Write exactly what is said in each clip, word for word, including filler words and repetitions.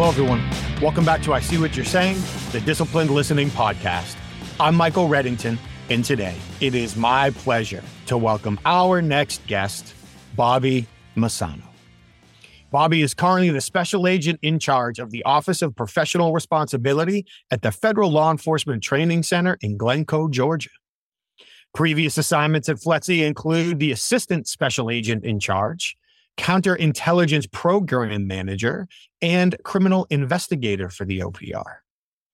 Hello, everyone. Welcome back to I See What You're Saying, the Disciplined Listening Podcast. I'm Michael Reddington, and today it is my pleasure to welcome our next guest, Bobby Massano. Bobby is currently the special agent in charge of the Office of Professional Responsibility at the Federal Law Enforcement Training Center in Glencoe, Georgia. Previous assignments at F L E T C include the Assistant Special Agent in Charge, Counterintelligence Program Manager, and Criminal Investigator for the O P R.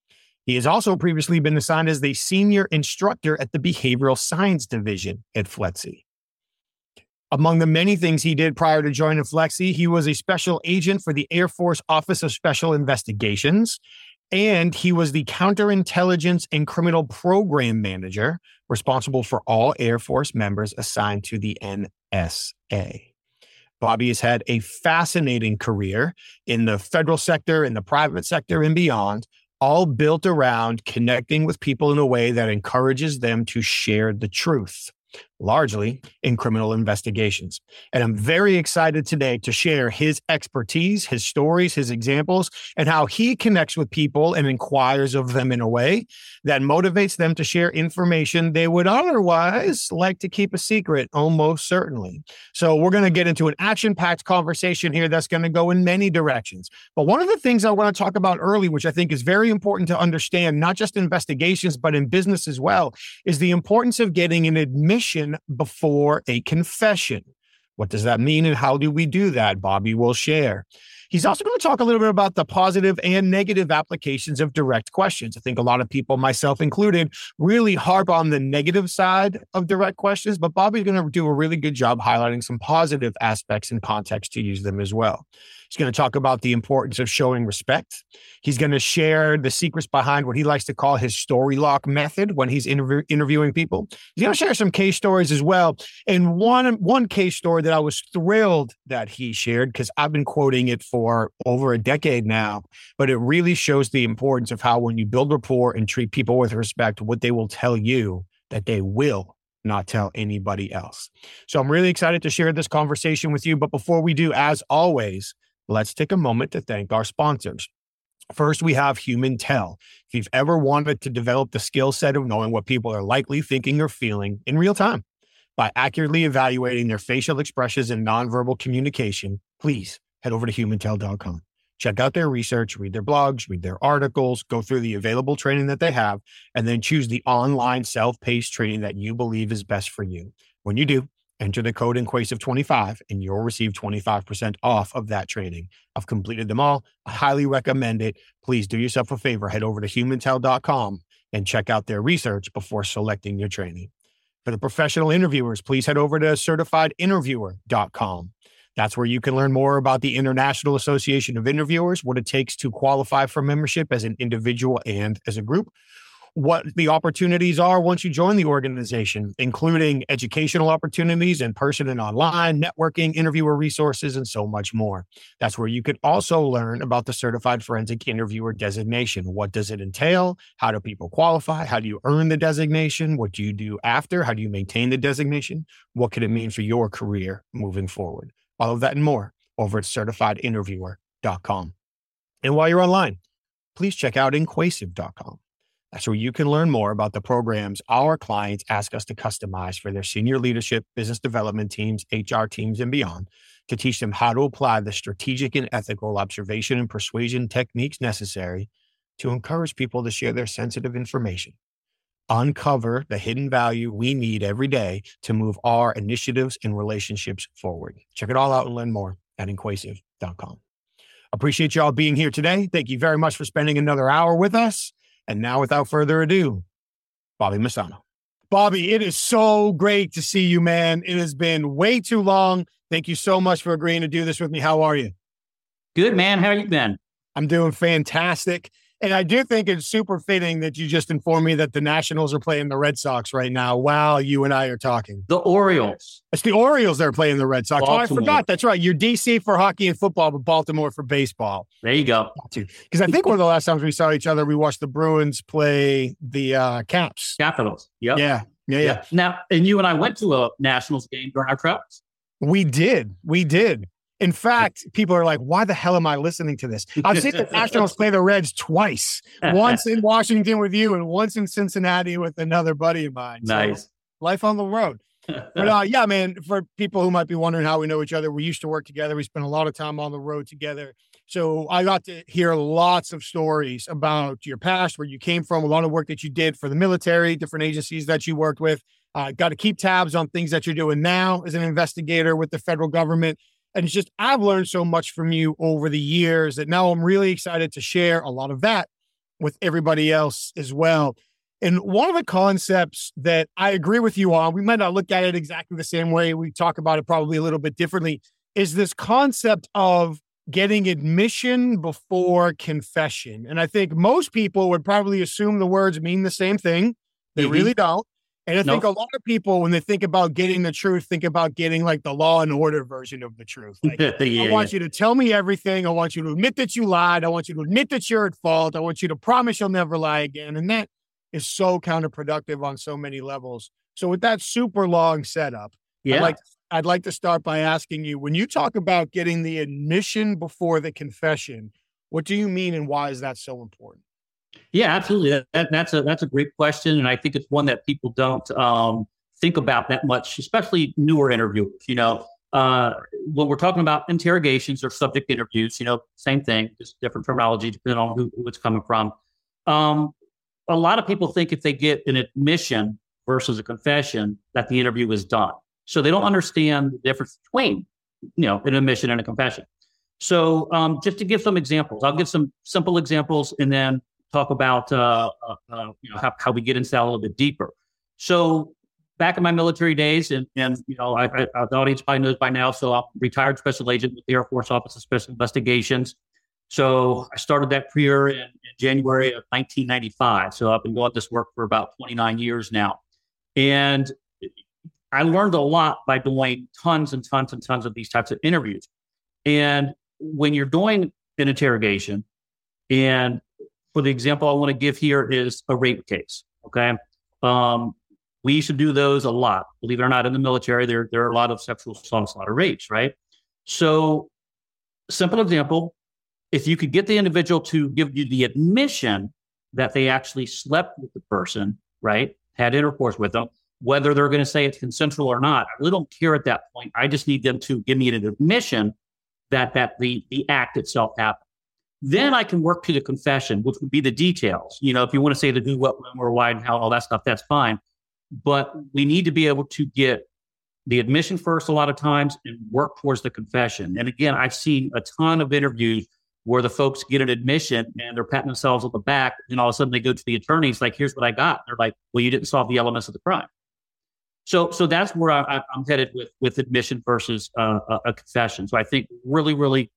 He has also previously been assigned as the Senior Instructor at the Behavioral Science Division at F L E T C. Among the many things he did prior to joining F L E T C, he was a special agent for the Air Force Office of Special Investigations, and he was the Counterintelligence and Criminal Program Manager, responsible for all Air Force members assigned to the N S A. Bobby has had a fascinating career in the federal sector, in the private sector, and beyond, all built around connecting with people in a way that encourages them to share the truth, largely in criminal investigations. And I'm very excited today to share his expertise, his stories, his examples, and how he connects with people and inquires of them in a way that motivates them to share information they would otherwise like to keep a secret, almost certainly. So we're going to get into an action-packed conversation here that's going to go in many directions. But one of the things I want to talk about early, which I think is very important to understand, not just investigations, but in business as well, is the importance of getting an admission before a confession. What does that mean and how do we do that? Bobby will share. He's also going to talk a little bit about the positive and negative applications of direct questions. I think a lot of people, myself included, really harp on the negative side of direct questions, but Bobby's going to do a really good job highlighting some positive aspects and context to use them as well. He's going to talk about the importance of showing respect. He's going to share the secrets behind what he likes to call his story lock method when he's interview- interviewing people. He's going to share some case stories as well. And one, one case story that I was thrilled that he shared, because I've been quoting it for over a decade now, but it really shows the importance of how when you build rapport and treat people with respect, what they will tell you that they will not tell anybody else. So I'm really excited to share this conversation with you. But before we do, as always, let's take a moment to thank our sponsors. First, we have HumanTell. If you've ever wanted to develop the skill set of knowing what people are likely thinking or feeling in real time by accurately evaluating their facial expressions and nonverbal communication, please head over to human tell dot com. Check out their research, read their blogs, read their articles, go through the available training that they have, and then choose the online self-paced training that you believe is best for you. When you do, enter the code Inquasive twenty-five and you'll receive twenty-five percent off of that training. I've completed them all. I highly recommend it. Please do yourself a favor. Head over to human tell dot com and check out their research before selecting your training. For the professional interviewers, please head over to certified interviewer dot com. That's where you can learn more about the International Association of Interviewers, what it takes to qualify for membership as an individual and as a group, what the opportunities are once you join the organization, including educational opportunities in person and online, networking, interviewer resources, and so much more. That's where you could also learn about the Certified Forensic Interviewer designation. What does it entail? How do people qualify? How do you earn the designation? What do you do after? How do you maintain the designation? What could it mean for your career moving forward? All of that and more over at certified interviewer dot com. And while you're online, please check out inquasive dot com. That's where you can learn more about the programs our clients ask us to customize for their senior leadership, business development teams, H R teams, and beyond, to teach them how to apply the strategic and ethical observation and persuasion techniques necessary to encourage people to share their sensitive information, uncover the hidden value we need every day to move our initiatives and relationships forward. Check it all out and learn more at inquasive dot com. Appreciate y'all being here today. Thank you very much for spending another hour with us. And now, without further ado, Bobby Massano. Bobby, it is so great to see you, man. It has been way too long. Thank you so much for agreeing to do this with me. How are you? Good, man. How you been? I'm doing fantastic. And I do think it's super fitting that you just informed me that the Nationals are playing the Red Sox right now while you and I are talking. The Orioles. It's the Orioles that are playing the Red Sox. Baltimore. Oh, I forgot. That's right. You're D C for hockey and football, but Baltimore for baseball. There you go. Because I think one of the last times we saw each other, we watched the Bruins play the uh, Caps. Capitals. Yep. Yeah. Yeah. Yeah. Yeah. Now, and you and I went to a Nationals game during our travels. We did. We did. In fact, people are like, why the hell am I listening to this? I've seen the Nationals play the Reds twice, once in Washington with you and once in Cincinnati with another buddy of mine. Nice. So, life on the road. But uh, yeah, man, for people who might be wondering how we know each other, we used to work together. We spent a lot of time on the road together. So I got to hear lots of stories about your past, where you came from, a lot of work that you did for the military, different agencies that you worked with. Uh, got to keep tabs on things that you're doing now as an investigator with the federal government. And it's just, I've learned so much from you over the years that now I'm really excited to share a lot of that with everybody else as well. And one of the concepts that I agree with you on, we might not look at it exactly the same way, we talk about it probably a little bit differently, is this concept of getting admission before confession. And I think most people would probably assume the words mean the same thing. They mm-hmm. really don't. And I think nope. a lot of people, when they think about getting the truth, think about getting like the Law and Order version of the truth. Like, yeah, I want yeah. you to tell me everything. I want you to admit that you lied. I want you to admit that you're at fault. I want you to promise you'll never lie again. And that is so counterproductive on so many levels. So with that super long setup, yeah. I'd like, I'd like to start by asking you, when you talk about getting the admission before the confession, what do you mean and why is that so important? Yeah, absolutely. That, that, that's a that's a great question, and I think it's one that people don't um, think about that much, especially newer interviewers. You know, uh, when we're talking about interrogations or subject interviews, you know, same thing, just different terminology depending on who, who it's coming from. Um, a lot of people think if they get an admission versus a confession, that the interview is done. So they don't understand the difference between, you know, an admission and a confession. So um, just to give some examples, I'll give some simple examples, and then talk about uh, uh, uh, you know how, how we get into that a little bit deeper. So back in my military days, and and you know I, I, the audience probably knows by now. So I'm a retired special agent with the Air Force Office of Special Investigations. So I started that career in, in January of nineteen ninety-five. So I've been doing this work for about twenty-nine years now, and I learned a lot by doing tons and tons and tons of these types of interviews. And when you're doing an interrogation, and for the example I want to give here is a rape case, okay? Um, we used to do those a lot. Believe it or not, in the military, there, there are a lot of sexual assaults, a lot of rapes, right? So, simple example, if you could get the individual to give you the admission that they actually slept with the person, right, had intercourse with them, whether they're going to say it's consensual or not, I really don't care at that point. I just need them to give me an admission that, that the, the act itself happened. Then I can work to the confession, which would be the details. You know, if you want to say the who, what, when, where, why, and how, all that stuff, that's fine. But we need to be able to get the admission first a lot of times and work towards the confession. And again, I've seen a ton of interviews where the folks get an admission and they're patting themselves on the back, and all of a sudden they go to the attorneys like, here's what I got. They're like, well, you didn't solve the elements of the crime. So so that's where I, I'm headed with, with admission versus uh, a, a confession. So I think really, really,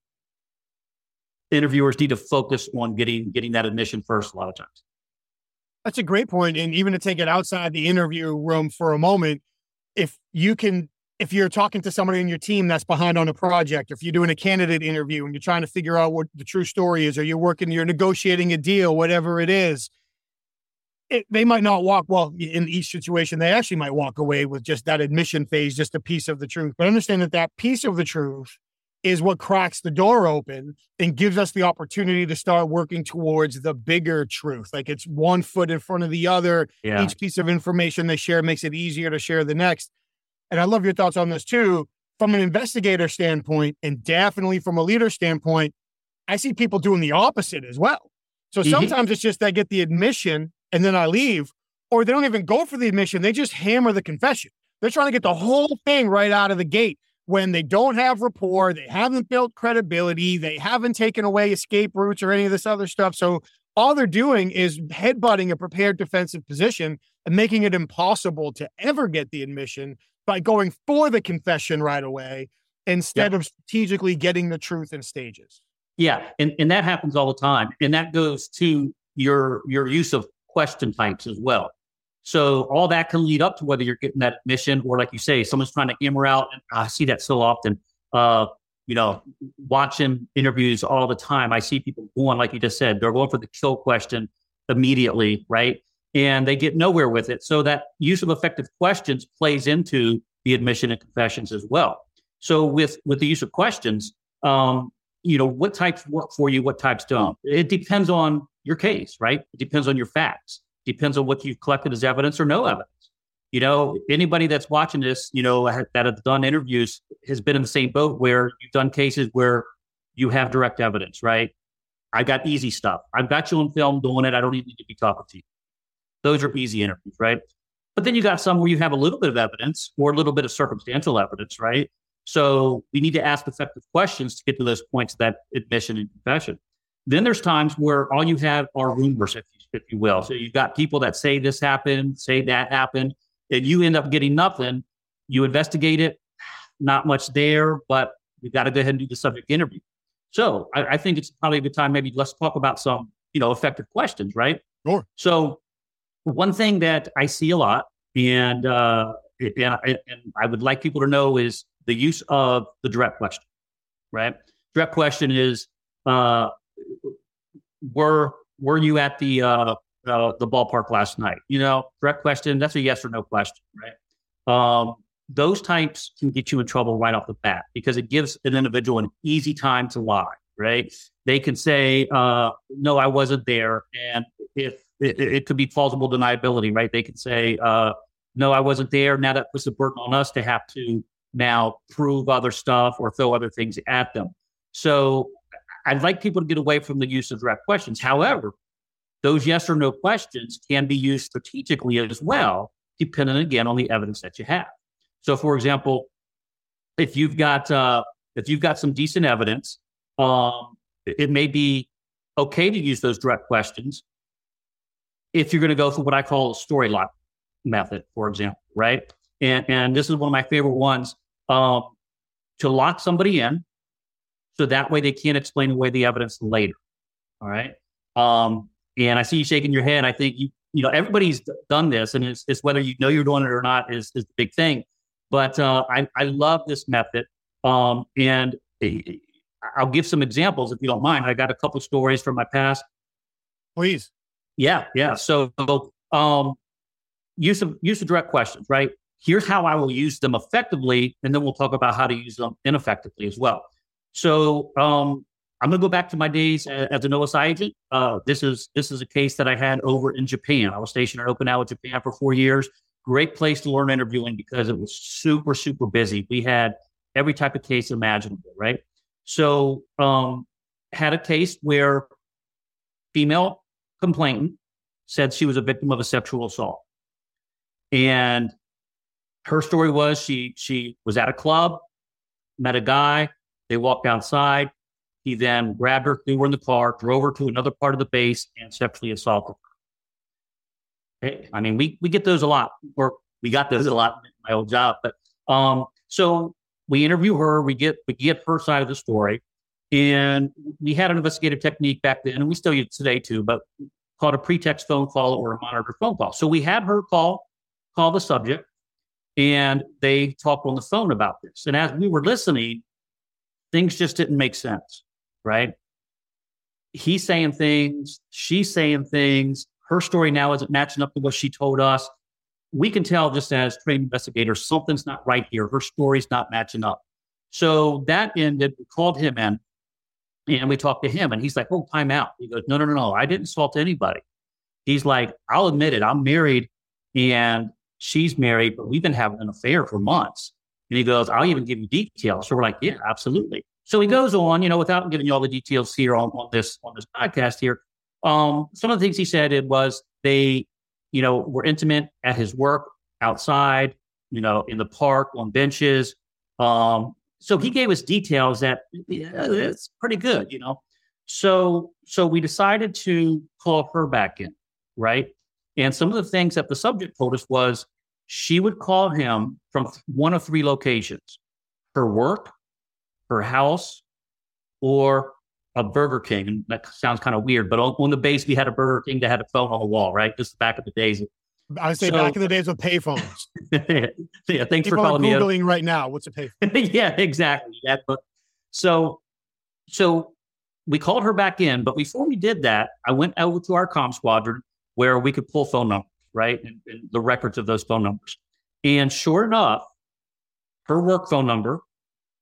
interviewers need to focus on getting getting that admission first a lot of times. That's a great point. And even to take it outside the interview room for a moment, if you can, if you're talking to somebody in your team that's behind on a project, if you're doing a candidate interview and you're trying to figure out what the true story is, or you're working, you're negotiating a deal, whatever it is, it, they might not walk, well, in each situation, they actually might walk away with just that admission phase, just a piece of the truth. But understand that that piece of the truth is what cracks the door open and gives us the opportunity to start working towards the bigger truth. Like it's one foot in front of the other. Yeah. Each piece of information they share makes it easier to share the next. And I love your thoughts on this too. From an investigator standpoint, and definitely from a leader standpoint, I see people doing the opposite as well. So mm-hmm. sometimes it's just I get the admission and then I leave, or they don't even go for the admission. They just hammer the confession. They're trying to get the whole thing right out of the gate. When they don't have rapport, they haven't built credibility, they haven't taken away escape routes or any of this other stuff. So all they're doing is headbutting a prepared defensive position and making it impossible to ever get the admission by going for the confession right away instead yep. of strategically getting the truth in stages. Yeah, and, and that happens all the time. And that goes to your your use of question types as well. So all that can lead up to whether you're getting that admission or, like you say, someone's trying to hammer out. And I see that so often, uh, you know, watching interviews all the time. I see people going, like you just said, they're going for the kill question immediately, right? And they get nowhere with it. So that use of effective questions plays into the admission and confessions as well. So with, with the use of questions, um, you know, what types work for you, what types don't. It depends on your case, right? It depends on your facts. Depends on what you've collected as evidence or no evidence. You know, anybody that's watching this, you know, that have done interviews has been in the same boat where you've done cases where you have direct evidence, right? I got easy stuff. I've got you on film doing it. I don't even need to be talking to you. Those are easy interviews, right? But then you got some where you have a little bit of evidence or a little bit of circumstantial evidence, right? So we need to ask effective questions to get to those points of that admission and confession. Then there's times where all you have are rumors, if you, if you will. So you've got people that say this happened, say that happened, and you end up getting nothing. You investigate it, not much there, but you got to go ahead and do the subject interview. So I, I think it's probably a good time. Maybe let's talk about some, you know, effective questions, right? Sure. So one thing that I see a lot, and uh, and, and I would like people to know is the use of the direct question, right? Direct question is, uh, were were you at the uh, uh, the ballpark last night? You know, direct question, that's a yes or no question, right? Um, those types can get you in trouble right off the bat because it gives an individual an easy time to lie, right? They can say, uh, no, I wasn't there. And if it, it could be plausible deniability, right? They can say, uh, no, I wasn't there. Now that puts the burden on us to have to now prove other stuff or throw other things at them. So I'd like people to get away from the use of direct questions. However, those yes or no questions can be used strategically as well, depending again on the evidence that you have. So, for example, if you've got uh, if you've got some decent evidence, um, it may be okay to use those direct questions if you're going to go through what I call a story lock method, for example, right? And and this is one of my favorite ones. Um, to lock somebody in, so that way they can't explain away the evidence later. All right. Um, and I see you shaking your head. I think you, you know, everybody's done this, and it's, it's whether you know you're doing it or not is, is the big thing. But uh, I, I love this method. Um, and I'll give some examples if you don't mind. I got a couple of stories from my past. Please. Yeah. Yeah. So um, use of, use of direct questions, right? Here's how I will use them effectively, and then we'll talk about how to use them ineffectively as well. So um, I'm going to go back to my days as, as an O S I agent. Uh, this is this is a case that I had over in Japan. I was stationed in Okinawa, Japan for four years. Great place to learn interviewing because it was super, super busy. We had every type of case imaginable, right? So um, had a case where female complainant said she was a victim of a sexual assault. And her story was she she was at a club, met a guy, they walked outside. He then grabbed her, threw her in the car, drove her to another part of the base, and sexually assaulted her. Okay. I mean, we we get those a lot, or we got those a lot in my old job. But um, so we interview her, we get we get her side of the story, and we had an investigative technique back then, and we still use it today too, but called a pretext phone call or a monitored phone call. So we had her call call the subject. And they talked on the phone about this. And as we were listening, things just didn't make sense, right? He's saying things, she's saying things. Her story now isn't matching up to what she told us. We can tell just as trained investigators, something's not right here. Her story's not matching up. So that ended, we called him in and we talked to him and he's like, oh, time out. He goes, no, no, no, no. I didn't assault anybody. He's like, I'll admit it. I'm married and she's married, but we've been having an affair for months. And he goes, I'll even give you details. So we're like, yeah, absolutely. So he goes on, you know, without giving you all the details here on, on this on this podcast here. Um, some of the things he said it was they, you know, were intimate at his work, outside, you know, in the park, on benches. Um, so he gave us details that yeah, it's pretty good, you know. So so we decided to call her back in, right? And some of the things that the subject told us was she would call him from one of three locations: her work, her house, or a Burger King. And that sounds kind of weird, but on, on the base, we had a Burger King that had a phone on the wall, right? This is back in the days. I would say so, back in the days of payphones. yeah, thanks People for calling are Googling me. Googling right now. What's a payphone? yeah, exactly. That, but, so, so we called her back in, but before we did that, I went over to our comm squadron where we could pull phone numbers, right? And, and the records of those phone numbers. And sure enough, her work phone number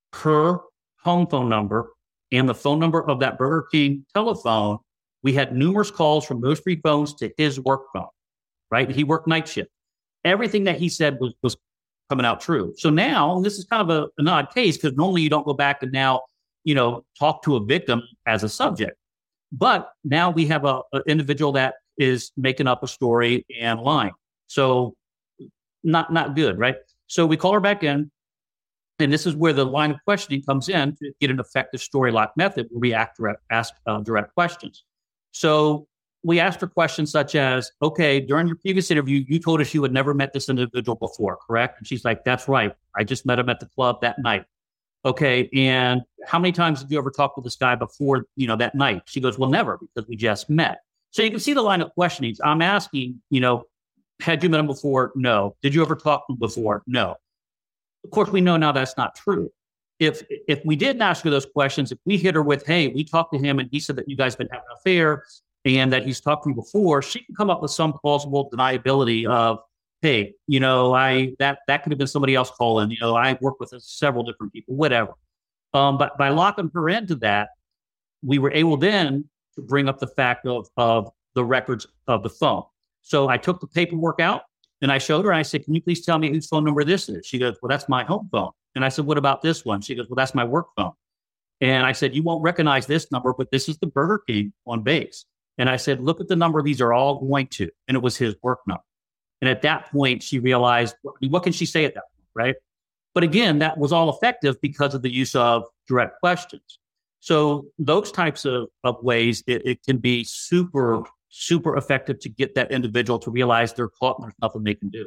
her home phone number and the phone number of that Burger King telephone. We had numerous calls from those three phones to his work phone, right? He worked night shift. Everything that he said was, was coming out true. So now, and this is kind of a, an odd case because normally you don't go back and now, you know, talk to a victim as a subject. But now we have a, an individual that is making up a story and lying. So not not good, right? So we call her back in. And this is where the line of questioning comes in to get an effective story lock method where we act direct, ask uh, direct questions. So we asked her questions such as, okay, during your previous interview, you told us you had never met this individual before, correct? And she's like, that's right. I just met him at the club that night. Okay. And how many times did you ever talk with this guy before, you know, that night? She goes, well, never, because we just met. So you can see the line of questioning. I'm asking, you know, had you met him before? No. Did you ever talk to him before? No. Of course, we know now that's not true. If if we didn't ask her those questions, if we hit her with, hey, we talked to him and he said that you guys have been having an affair and that he's talked to you before, she can come up with some plausible deniability of, hey, you know, I that that could have been somebody else calling. You know, I work with several different people, whatever. Um, but by locking her into that, we were able then to bring up the fact of of the records of the phone. So I took the paperwork out. And I showed her, and I said, can you please tell me whose phone number this is? She goes, well, that's my home phone. And I said, what about this one? She goes, well, that's my work phone. And I said, you won't recognize this number, but this is the Burger King on base. And I said, look at the number these are all going to. And it was his work number. And at that point, she realized, I mean, what can she say at that point, right? But again, that was all effective because of the use of direct questions. So those types of, of ways, it, it can be super super effective to get that individual to realize they're caught and there's nothing they can do.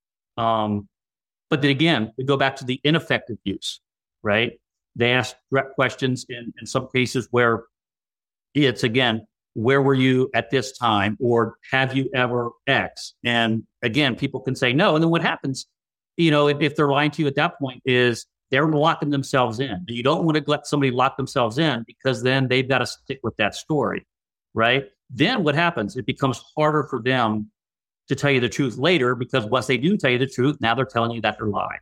Um, but then again, we go back to the ineffective use, right? They ask direct questions in, in some cases where it's, again, where were you at this time? Or have you ever X? And again, people can say no. And then what happens, you know, if, if they're lying to you at that point is they're locking themselves in. You don't want to let somebody lock themselves in because then they've got to stick with that story, right? Then what happens? It becomes harder for them to tell you the truth later because once they do tell you the truth, now they're telling you that they're lying.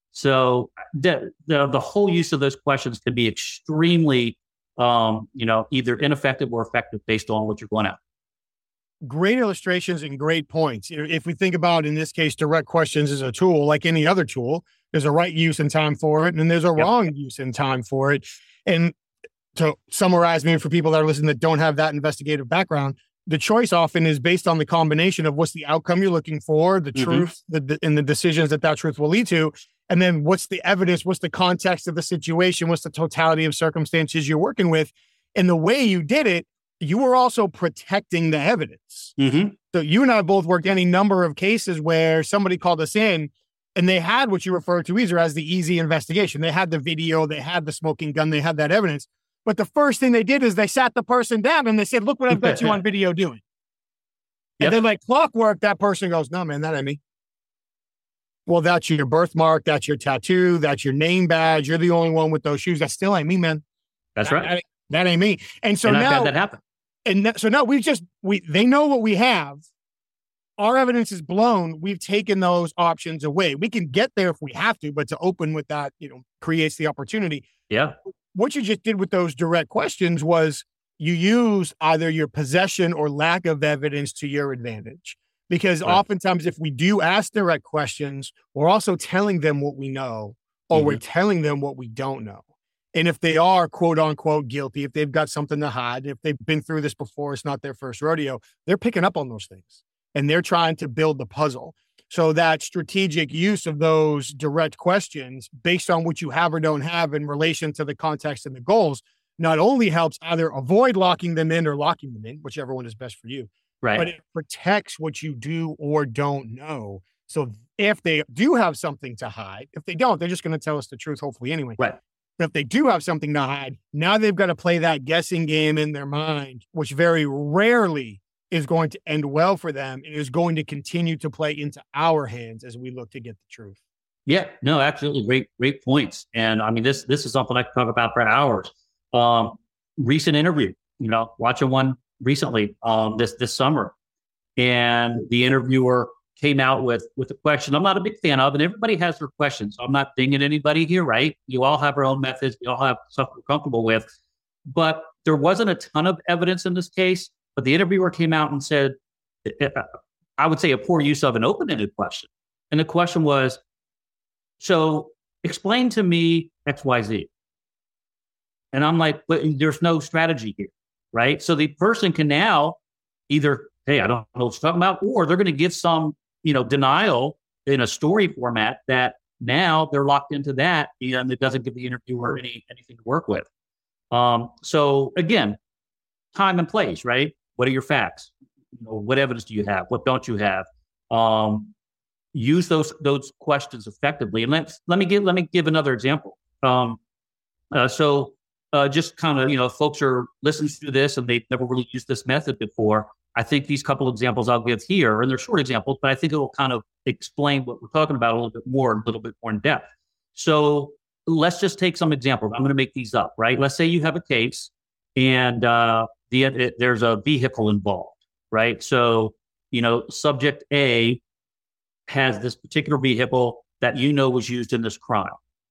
So the the, the whole use of those questions can be extremely, um, you know, either ineffective or effective based on what you're going at. Great illustrations and great points. If we think about, in this case, direct questions as a tool, like any other tool, there's a right use and time for it, and there's a yep. wrong use and time for it. And to summarize, maybe for people that are listening that don't have that investigative background, the choice often is based on the combination of what's the outcome you're looking for, the mm-hmm. truth, the, the, and the decisions that that truth will lead to. And then what's the evidence, what's the context of the situation, what's the totality of circumstances you're working with. And the way you did it, you were also protecting the evidence. Mm-hmm. So you and I both worked any number of cases where somebody called us in and they had what you refer to either as the easy investigation. They had the video, they had the smoking gun, they had that evidence. But the first thing they did is they sat the person down and they said, look what I've got you on video doing. Yep. And then like clockwork, that person goes, no, man, that ain't me. Well, that's your birthmark. That's your tattoo. That's your name badge. You're the only one with those shoes. That still ain't me, man. That's that, right. That, that ain't me. And so and now I've had that happen. And th- so now we just, we, they know what we have. Our evidence is blown. We've taken those options away. We can get there if we have to, but to open with that, you know, creates the opportunity. Yeah. What you just did with those direct questions was you use either your possession or lack of evidence to your advantage. Because right. oftentimes if we do ask direct questions, we're also telling them what we know, or mm-hmm. we're telling them what we don't know. And if they are quote unquote guilty, if they've got something to hide, if they've been through this before, it's not their first rodeo, they're picking up on those things and they're trying to build the puzzle. So that strategic use of those direct questions based on what you have or don't have in relation to the context and the goals not only helps either avoid locking them in or locking them in, whichever one is best for you, right. but it protects what you do or don't know. So if they do have something to hide, if they don't, they're just going to tell us the truth, hopefully anyway. Right. But if they do have something to hide, now they've got to play that guessing game in their mind, which very rarely is going to end well for them and is going to continue to play into our hands as we look to get the truth. Yeah, no, absolutely. Great, great points. And I mean, this, this is something I can talk about for hours. Um, recent interview, you know, watching one recently, um, this, this summer, and the interviewer came out with with a question I'm not a big fan of, and everybody has their questions. So I'm not dinging anybody here, right? You all have our own methods. We all have stuff we're comfortable with. But there wasn't a ton of evidence in this case, but the interviewer came out and said, I would say a poor use of an open-ended question. And the question was, so explain to me X Y Z. And I'm like, but there's no strategy here, right? So the person can now either, hey, I don't know what you're talking about, or they're going to give some, you know, denial in a story format that now they're locked into that, and it doesn't give the interviewer any anything to work with. Um, so again, time and place, right? What are your facts? You know, what evidence do you have? What don't you have? Um, use those those questions effectively. And let's let me give let me give another example. Um, uh, so uh, just kind of, you know, folks are listening to this and they've never really used this method before. I think these couple examples I'll give here, and they're short examples, but I think it will kind of explain what we're talking about a little bit more, a little bit more in depth. So let's just take some examples. I'm going to make these up, right? Let's say you have a case and uh, the, it, there's a vehicle involved, right? So, you know, subject A has this particular vehicle that you know was used in this crime.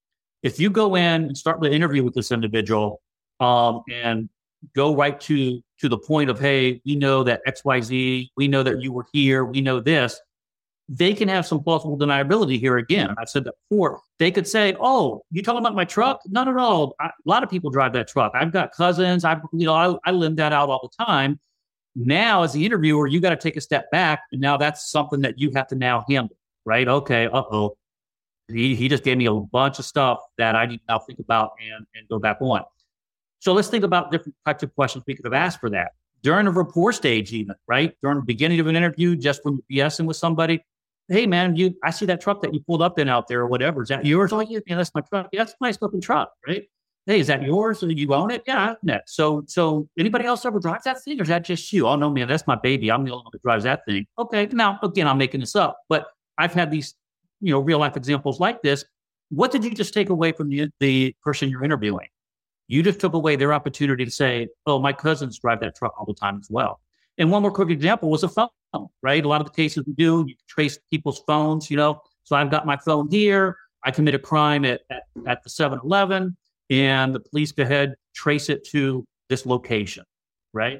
If you go in and start the interview with this individual um, and go right to to the point of, hey, we know that X Y Z, we know that you were here, we know this, they can have some plausible deniability here again. I said that before. They could say, oh, you talking about my truck? Not at all. I, a lot of people drive that truck. I've got cousins. I, you know, I, I live that out all the time. Now, as the interviewer, you got to take a step back, and now that's something that you have to now handle, right? Okay, uh-oh. He, he just gave me a bunch of stuff that I need to now think about and, and go back on. So let's think about different types of questions we could have asked for that. During a rapport stage even, right? During the beginning of an interview, just when you're BSing with somebody, hey, man, you, I see that truck that you pulled up in out there or whatever. Is that yours? Oh, yeah, yeah, that's my truck. Yeah, that's a nice looking truck, right? Hey, is that yours? Do you own it? Yeah, I own it. So, so anybody else ever drives that thing, or is that just you? Oh, no, man, that's my baby. I'm the only one that drives that thing. Okay, now, again, I'm making this up, but I've had these, you know, real life examples like this. What did you just take away from the, the person you're interviewing? You just took away their opportunity to say, oh, my cousins drive that truck all the time as well. And one more quick example was a phone, right? A lot of the cases we do, you trace people's phones, you know. So I've got my phone here. I commit a crime at, at, at the seven eleven, and the police go ahead, trace it to this location, right?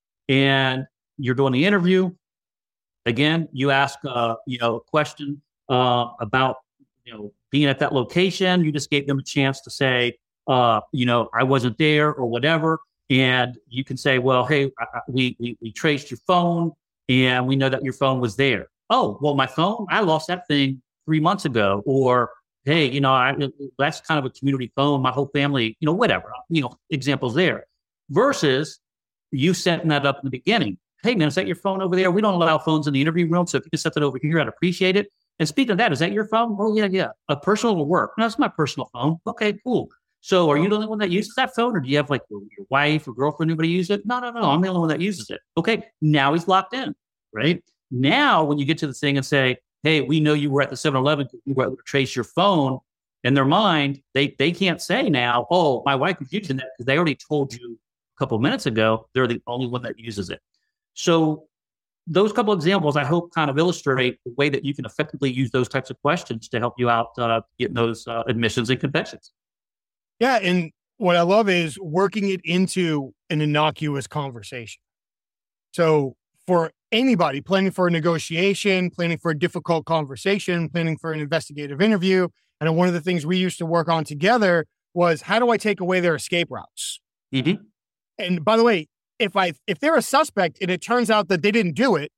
And you're doing the interview. Again, you ask, uh, you know, a question uh, about, you know, being at that location. You just gave them a chance to say, uh, you know, I wasn't there or whatever. And you can say, well, hey, I, we, we we traced your phone and we know that your phone was there. Oh, well, my phone, I lost that thing three months ago. Or, hey, you know, I, that's kind of a community phone. My whole family, you know, whatever, you know, examples there. Versus you setting that up in the beginning. Hey, man, is that your phone over there? We don't allow phones in the interview room. So if you can set that over here, I'd appreciate it. And speaking of that, is that your phone? Oh, yeah, yeah. A personal will work. No, it's my personal phone. Okay, cool. So are you the only one that uses that phone, or do you have like your wife or girlfriend, anybody use it? No, no, no. I'm the only one that uses it. Okay. Now he's locked in, right? Now, when you get to the thing and say, hey, we know you were at the seven eleven, you were able to trace your phone, in their mind, they, they can't say now, oh, my wife is using that, because they already told you a couple of minutes ago, they're the only one that uses it. So those couple of examples, I hope, kind of illustrate the way that you can effectively use those types of questions to help you out uh, getting those uh, admissions and confessions. Yeah. And what I love is working it into an innocuous conversation. So for anybody planning for a negotiation, planning for a difficult conversation, planning for an investigative interview, and one of the things we used to work on together was, how do I take away their escape routes? Mm-hmm. And by the way, if I if they're a suspect and it turns out that they didn't do it,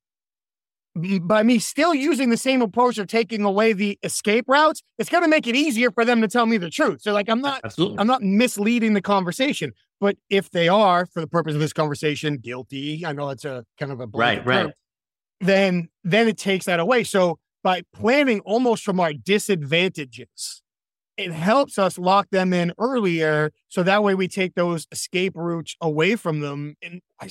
by me still using the same approach of taking away the escape routes, it's going to make it easier for them to tell me the truth. So like, I'm not, Absolutely. I'm not misleading the conversation, but if they are, for the purpose of this conversation, guilty, I know that's a kind of a right, term, right. Then, then it takes that away. So by planning almost from our disadvantages, it helps us lock them in earlier. So that way we take those escape routes away from them. And I,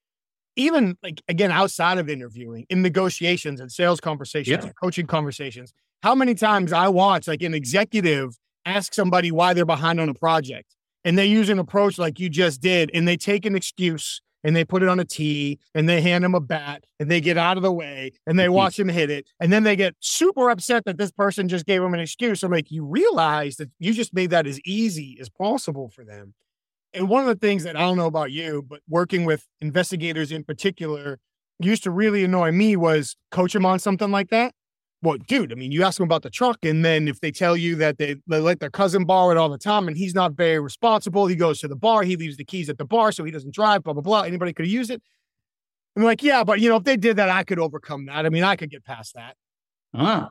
even like, again, outside of interviewing, in negotiations and sales conversations, yeah. and coaching conversations, how many times I watch like an executive ask somebody why they're behind on a project, and they use an approach like you just did, and they take an excuse and they put it on a tee and they hand him a bat and they get out of the way and they watch him hit it. And then they get super upset that this person just gave him an excuse. I'm like, you realize that you just made that as easy as possible for them. And one of the things that I don't know about you, but working with investigators in particular used to really annoy me was coach them on something like that. Well, dude, I mean, you ask them about the truck, and then if they tell you that they, they let their cousin borrow it all the time and he's not very responsible, he goes to the bar, he leaves the keys at the bar so he doesn't drive, blah, blah, blah. Anybody could use it. I'm like, yeah, but, you know, if they did that, I could overcome that. I mean, I could get past that. Ah.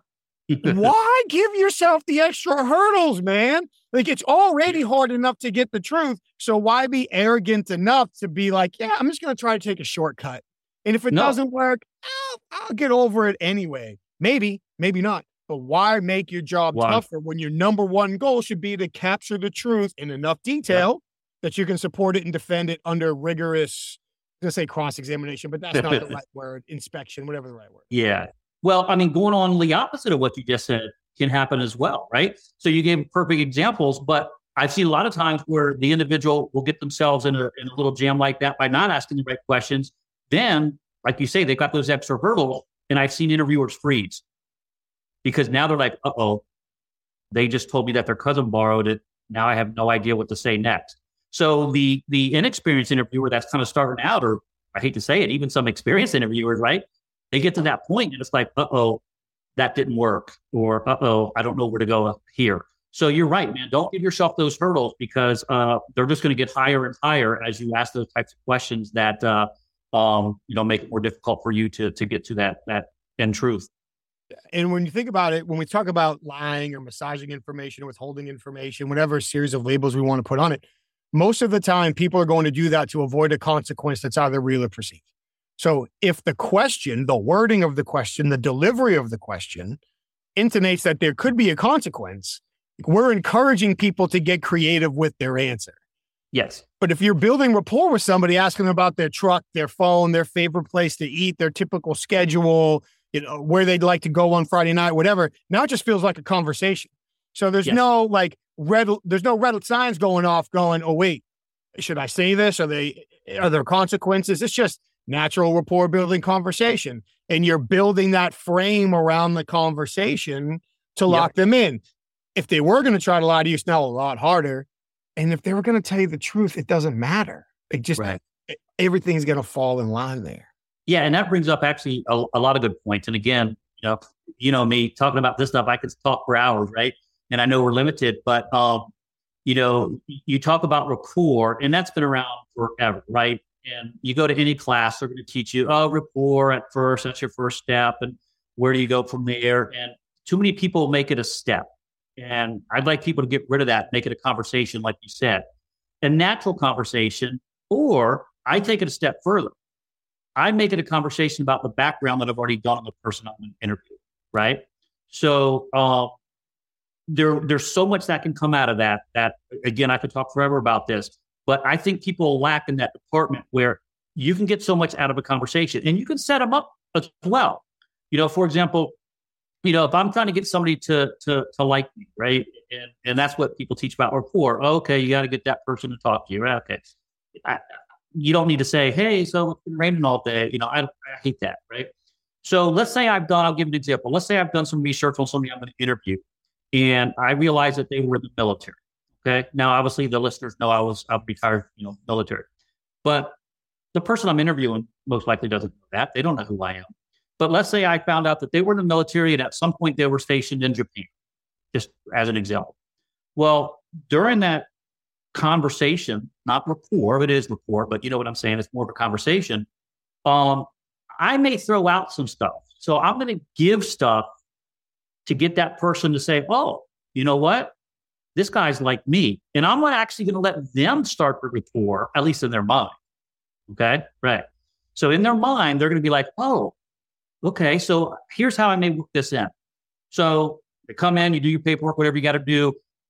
Why give yourself the extra hurdles, man? Like, it's already hard enough to get the truth. So why be arrogant enough to be like, yeah, I'm just going to try to take a shortcut. And if it no. doesn't work, I'll, I'll get over it anyway. Maybe, maybe not. But why make your job why? tougher when your number one goal should be to capture the truth in enough detail yeah. that you can support it and defend it under rigorous, I'm going to say cross-examination, but that's not the right word, inspection, whatever the right word. Yeah. Well, I mean, going on the opposite of what you just said can happen as well, right? So you gave perfect examples, but I've seen a lot of times where the individual will get themselves in a, in a little jam like that by not asking the right questions. Then, like you say, they've got those extra hurdles. And I've seen interviewers freeze because now they're like, uh-oh, they just told me that their cousin borrowed it. Now I have no idea what to say next. So the the inexperienced interviewer that's kind of starting out, or I hate to say it, even some experienced interviewers, right? They get to that point and it's like, uh-oh, that didn't work. Or, uh-oh, I don't know where to go here. So you're right, man. Don't give yourself those hurdles because uh, they're just going to get higher and higher as you ask those types of questions that uh, Um, you know, make it more difficult for you to to get to that that end truth. And when you think about it, when we talk about lying or massaging information, withholding information, whatever series of labels we want to put on it, most of the time people are going to do that to avoid a consequence that's either real or perceived. So if the question, the wording of the question, the delivery of the question intonates that there could be a consequence, we're encouraging people to get creative with their answer. Yes. But if you're building rapport with somebody, asking them about their truck, their phone, their favorite place to eat, their typical schedule, you know, where they'd like to go on Friday night, whatever, now it just feels like a conversation. So there's yes. no like red, there's no red signs going off going, oh, wait, should I say this? Are they, are there consequences? It's just natural rapport building conversation. And you're building that frame around the conversation to lock yep. them in. If they were going to try to lie to you, it's now a lot harder. And if they were going to tell you the truth, it doesn't matter. It just, right. it, everything's going to fall in line there. Yeah. And that brings up actually a, a lot of good points. And again, you know, you know, me talking about this stuff, I could talk for hours, right? And I know we're limited, but, um, you know, you talk about rapport and that's been around forever, right? And you go to any class, they're going to teach you, oh, rapport at first, that's your first step. And where do you go from there? And too many people make it a step. And I'd like people to get rid of that, make it a conversation, like you said, a natural conversation, or I take it a step further. I make it a conversation about the background that I've already done on the person I'm interviewing, right? So uh, there, there's so much that can come out of that, that, again, I could talk forever about this, but I think people lack in that department where you can get so much out of a conversation and you can set them up as well. You know, for example, you know, if I'm trying to get somebody to to to like me, right? And and that's what people teach about rapport. Okay, you got to get that person to talk to you, right? Okay. I, you don't need to say, hey, so it's been raining all day. You know, I, I hate that, right? So let's say I've done, I'll give an example. Let's say I've done some research on somebody I'm going to interview, and I realize that they were in the military. Okay. Now, obviously, the listeners know I was a retired, you know, military. But the person I'm interviewing most likely doesn't know that. They don't know who I am. But let's say I found out that they were in the military and at some point they were stationed in Japan, just as an example. Well, during that conversation, not rapport, it is rapport, but you know what I'm saying? It's more of a conversation. Um, I may throw out some stuff. So I'm going to give stuff to get that person to say, oh, you know what? This guy's like me. And I'm actually going to let them start the rapport, at least in their mind. Okay? Right. So in their mind, they're going to be like, oh, okay, so here's how I may work this in. So you come in, you do your paperwork, whatever you got to do.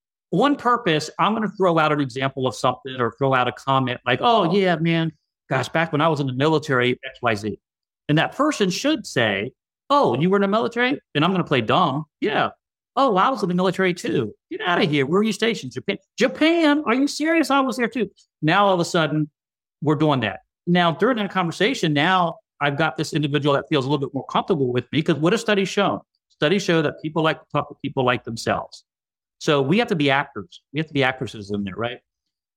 On purpose, I'm going to throw out an example of something or throw out a comment like, oh, yeah, man, gosh, back when I was in the military, X Y Z. And that person should say, oh, you were in the military? And I'm going to play dumb. Yeah. Oh, I was in the military too. Get out of here. Where were you stationed? Japan. Japan? Are you serious? I was there too. Now all of a sudden, we're doing that. now during that conversation, now I've got this individual that feels a little bit more comfortable with me, because what have studies shown? Studies show that people like to talk to people like themselves. So we have to be actors. We have to be actresses in there, right?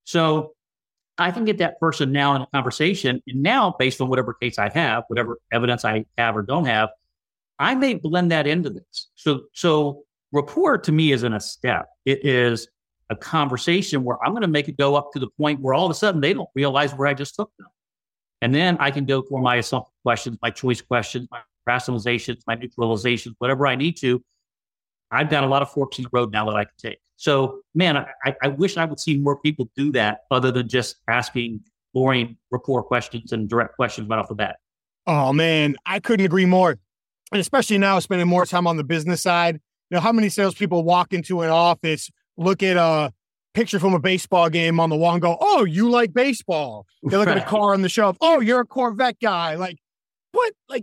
So I can get that person now in a conversation, and now based on whatever case I have, whatever evidence I have or don't have, I may blend that into this. So, so rapport to me isn't a step. It is a conversation where I'm going to make it go up to the point where all of a sudden they don't realize where I just took them. And then I can go for my assumptive questions, my choice questions, my rationalizations, my neutralizations, whatever I need to. I've got a lot of forks in the road now that I can take. So, man, I, I wish I would see more people do that other than just asking boring rapport questions and direct questions right off the bat. Oh, man, I couldn't agree more. And especially now, spending more time on the business side. You know, how many salespeople walk into an office, look at a picture from a baseball game on the wall and go, oh, you like baseball. They look right. at a car on the shelf. Oh, you're a Corvette guy. Like, what? Like,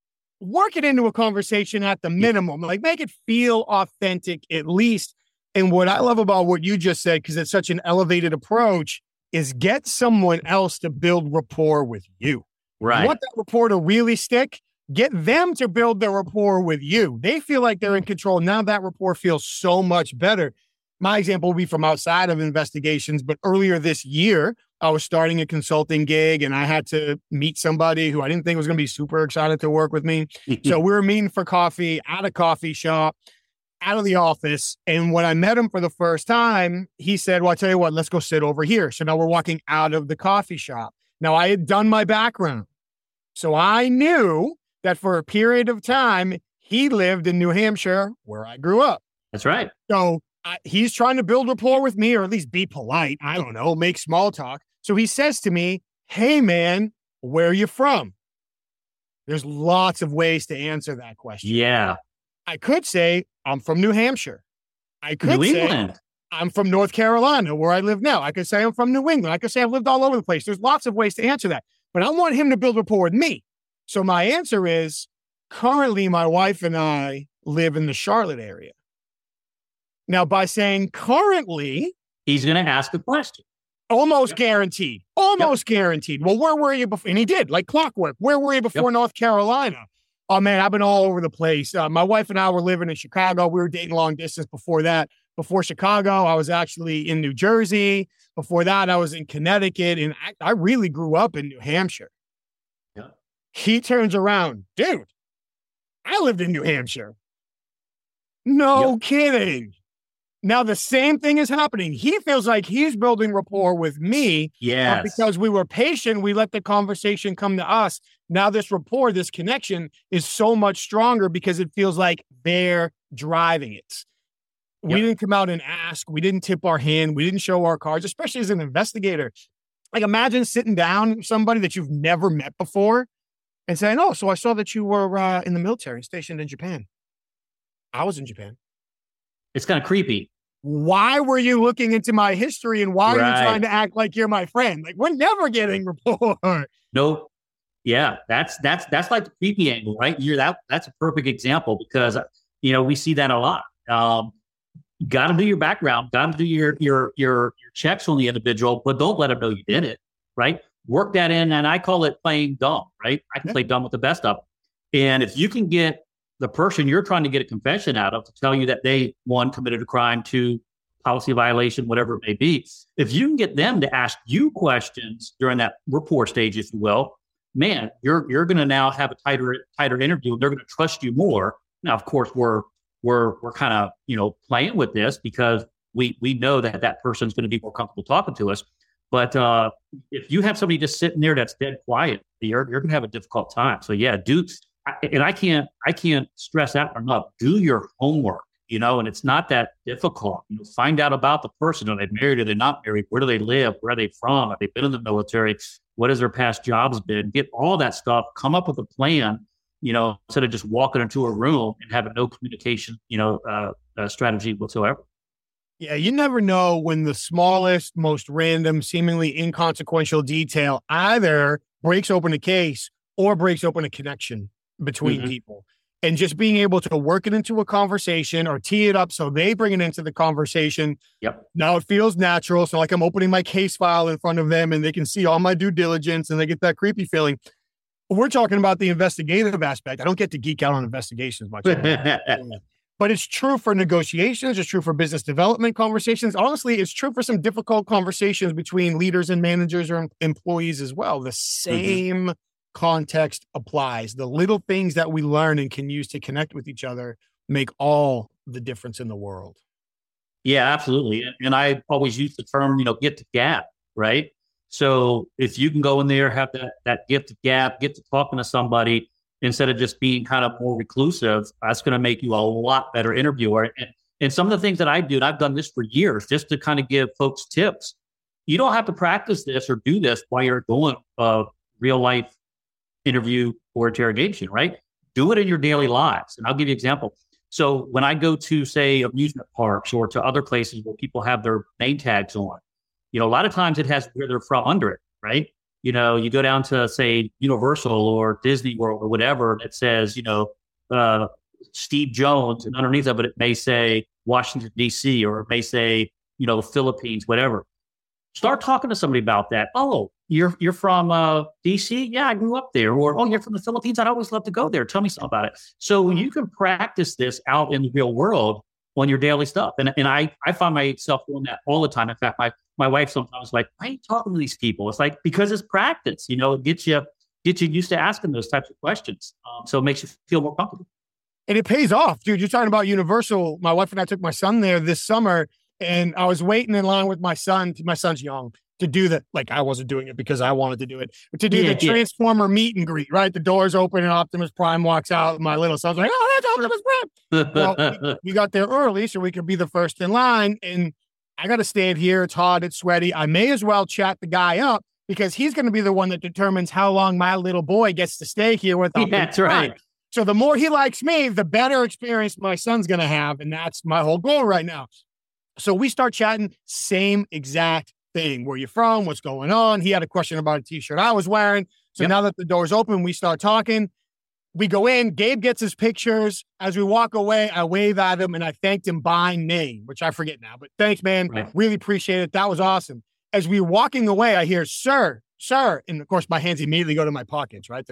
work it into a conversation at the minimum. Like, make it feel authentic at least. And what I love about what you just said, because it's such an elevated approach, is get someone else to build rapport with you. Right. You want that rapport to really stick? Get them to build their rapport with you. They feel like they're in control. Now that rapport feels so much better. My example will be from outside of investigations, but earlier this year, I was starting a consulting gig and I had to meet somebody who I didn't think was going to be super excited to work with me. So we were meeting for coffee at a coffee shop, out of the office. And when I met him for the first time, he said, well, I tell you what, let's go sit over here. So now we're walking out of the coffee shop. Now I had done my background. So I knew that for a period of time, he lived in New Hampshire, where I grew up. That's right. So I, he's trying to build rapport with me, or at least be polite. I don't know, make small talk. So he says to me, hey, man, where are you from? There's lots of ways to answer that question. Yeah. I could say, I'm from New Hampshire. I could New say, England. I'm from North Carolina, where I live now. I could say I'm from New England. I could say I've lived all over the place. There's lots of ways to answer that. But I want him to build rapport with me. So my answer is, currently, my wife and I live in the Charlotte area. Now, by saying currently, he's going to ask a question. Almost Yep. guaranteed. Almost Yep. guaranteed. Well, where were you before? And he did, like clockwork. Where were you before Yep. North Carolina? Oh, man, I've been all over the place. Uh, my wife and I were living in Chicago. We were dating long distance before that. Before Chicago, I was actually in New Jersey. Before that, I was in Connecticut. And I, I really grew up in New Hampshire. Yep. He turns around. Dude, I lived in New Hampshire. No Yep. kidding. Now, the same thing is happening. He feels like he's building rapport with me. Yes. Uh, because we were patient, we let the conversation come to us. Now this rapport, this connection is so much stronger because it feels like they're driving it. We Yep. didn't come out and ask. We didn't tip our hand. We didn't show our cards, especially as an investigator. Like, imagine sitting down with somebody that you've never met before and saying, oh, so I saw that you were uh, in the military, stationed in Japan. I was in Japan. It's kind of creepy. Why were you looking into my history and why are Right. you trying to act like you're my friend? Like, we're never getting rapport. Nope. Yeah, that's that's that's like the creepy angle, right? You're that that's a perfect example because you know we see that a lot. Um, got to do your background, got to do your your your your checks on the individual, but don't let them know you did it, right? Work that in, and I call it playing dumb, right? I can Yeah. play dumb with the best of them, and if you can get the person you're trying to get a confession out of to tell you that they, one, committed a crime, two, policy violation, whatever it may be, if you can get them to ask you questions during that rapport stage, if you will, man, you're you're going to now have a tighter tighter interview. They're going to trust you more. Now, of course, we're we're we're kind of you know playing with this because we we know that that person's going to be more comfortable talking to us. But uh, if you have somebody just sitting there that's dead quiet, you're you're going to have a difficult time. So yeah, do and I can't I can't stress that enough. Do your homework, you know, and it's not that difficult. You know, find out about the person. Are they married? Are they not married? Where do they live? Where are they from? Have they been in the military? What has their past jobs been? Get all that stuff. Come up with a plan, you know, instead of just walking into a room and having no communication, you know, uh, uh, strategy whatsoever. Yeah, you never know when the smallest, most random, seemingly inconsequential detail either breaks open a case or breaks open a connection between Mhm. people. and just being able to work it into a conversation or tee it up so they bring it into the conversation. Yep. Now it feels natural. So like I'm opening my case file in front of them and they can see all my due diligence and they get that creepy feeling. We're talking about the investigative aspect. I don't get to geek out on investigations much. But it's true for negotiations. It's true for business development conversations. Honestly, it's true for some difficult conversations between leaders and managers or employees as well. The same mm-hmm. context applies. The little things that we learn and can use to connect with each other make all the difference in the world. Yeah, absolutely. And I always use the term, you know, get to gap, right? So if you can go in there, have that, that get to gap, get to talking to somebody, instead of just being kind of more reclusive, that's going to make you a lot better interviewer. And, and some of the things that I do, and I've done this for years, just to kind of give folks tips. You don't have to practice this or do this while you're doing a real life interview or interrogation, right? Do it in your daily lives. And I'll give you an example. So when I go to, say, amusement parks or to other places where people have their name tags on, you know, a lot of times it has where they're from under it, right? You know, you go down to, say, Universal or Disney World or whatever, that says, you know, uh, Steve Jones, and underneath of it, it may say Washington, D C, or it may say, you know, the Philippines, whatever. Start talking to somebody about that. Oh, you're you're from uh, D C? Yeah, I grew up there. Or, oh, you're from the Philippines? I'd always love to go there. Tell me something about it. So you can practice this out in the real world on your daily stuff. And and I, I find myself doing that all the time. In fact, my my wife sometimes is like, why are you talking to these people? It's like, because it's practice, you know, it gets you, gets you used to asking those types of questions. Um, so it makes you feel more comfortable. And it pays off, dude. You're talking about Universal. My wife and I took my son there this summer, and I was waiting in line with my son. My son's young. To do the, like, I wasn't doing it because I wanted to do it, but to do yeah, the yeah. Transformer meet and greet, right? The doors open and Optimus Prime walks out. My little son's like, oh, that's Optimus Prime. Well, we, we got there early so we could be the first in line. And I got to stand here. It's hot. It's sweaty. I may as well chat the guy up because he's going to be the one that determines how long my little boy gets to stay here with Optimus yeah, That's Prime. Right. So the more he likes me, the better experience my son's going to have. And that's my whole goal right now. So we start chatting, same exact thing. Where you from? What's going on? He had a question about a t-shirt I was wearing. So yep. now that the door's open, we start talking. We go in. Gabe gets his pictures. As we walk away, I wave at him and I thanked him by name, which I forget now. But thanks, man. Right. Really appreciate it. That was awesome. As we're walking away, I hear, sir, sir. And of course, my hands immediately go to my pockets, right?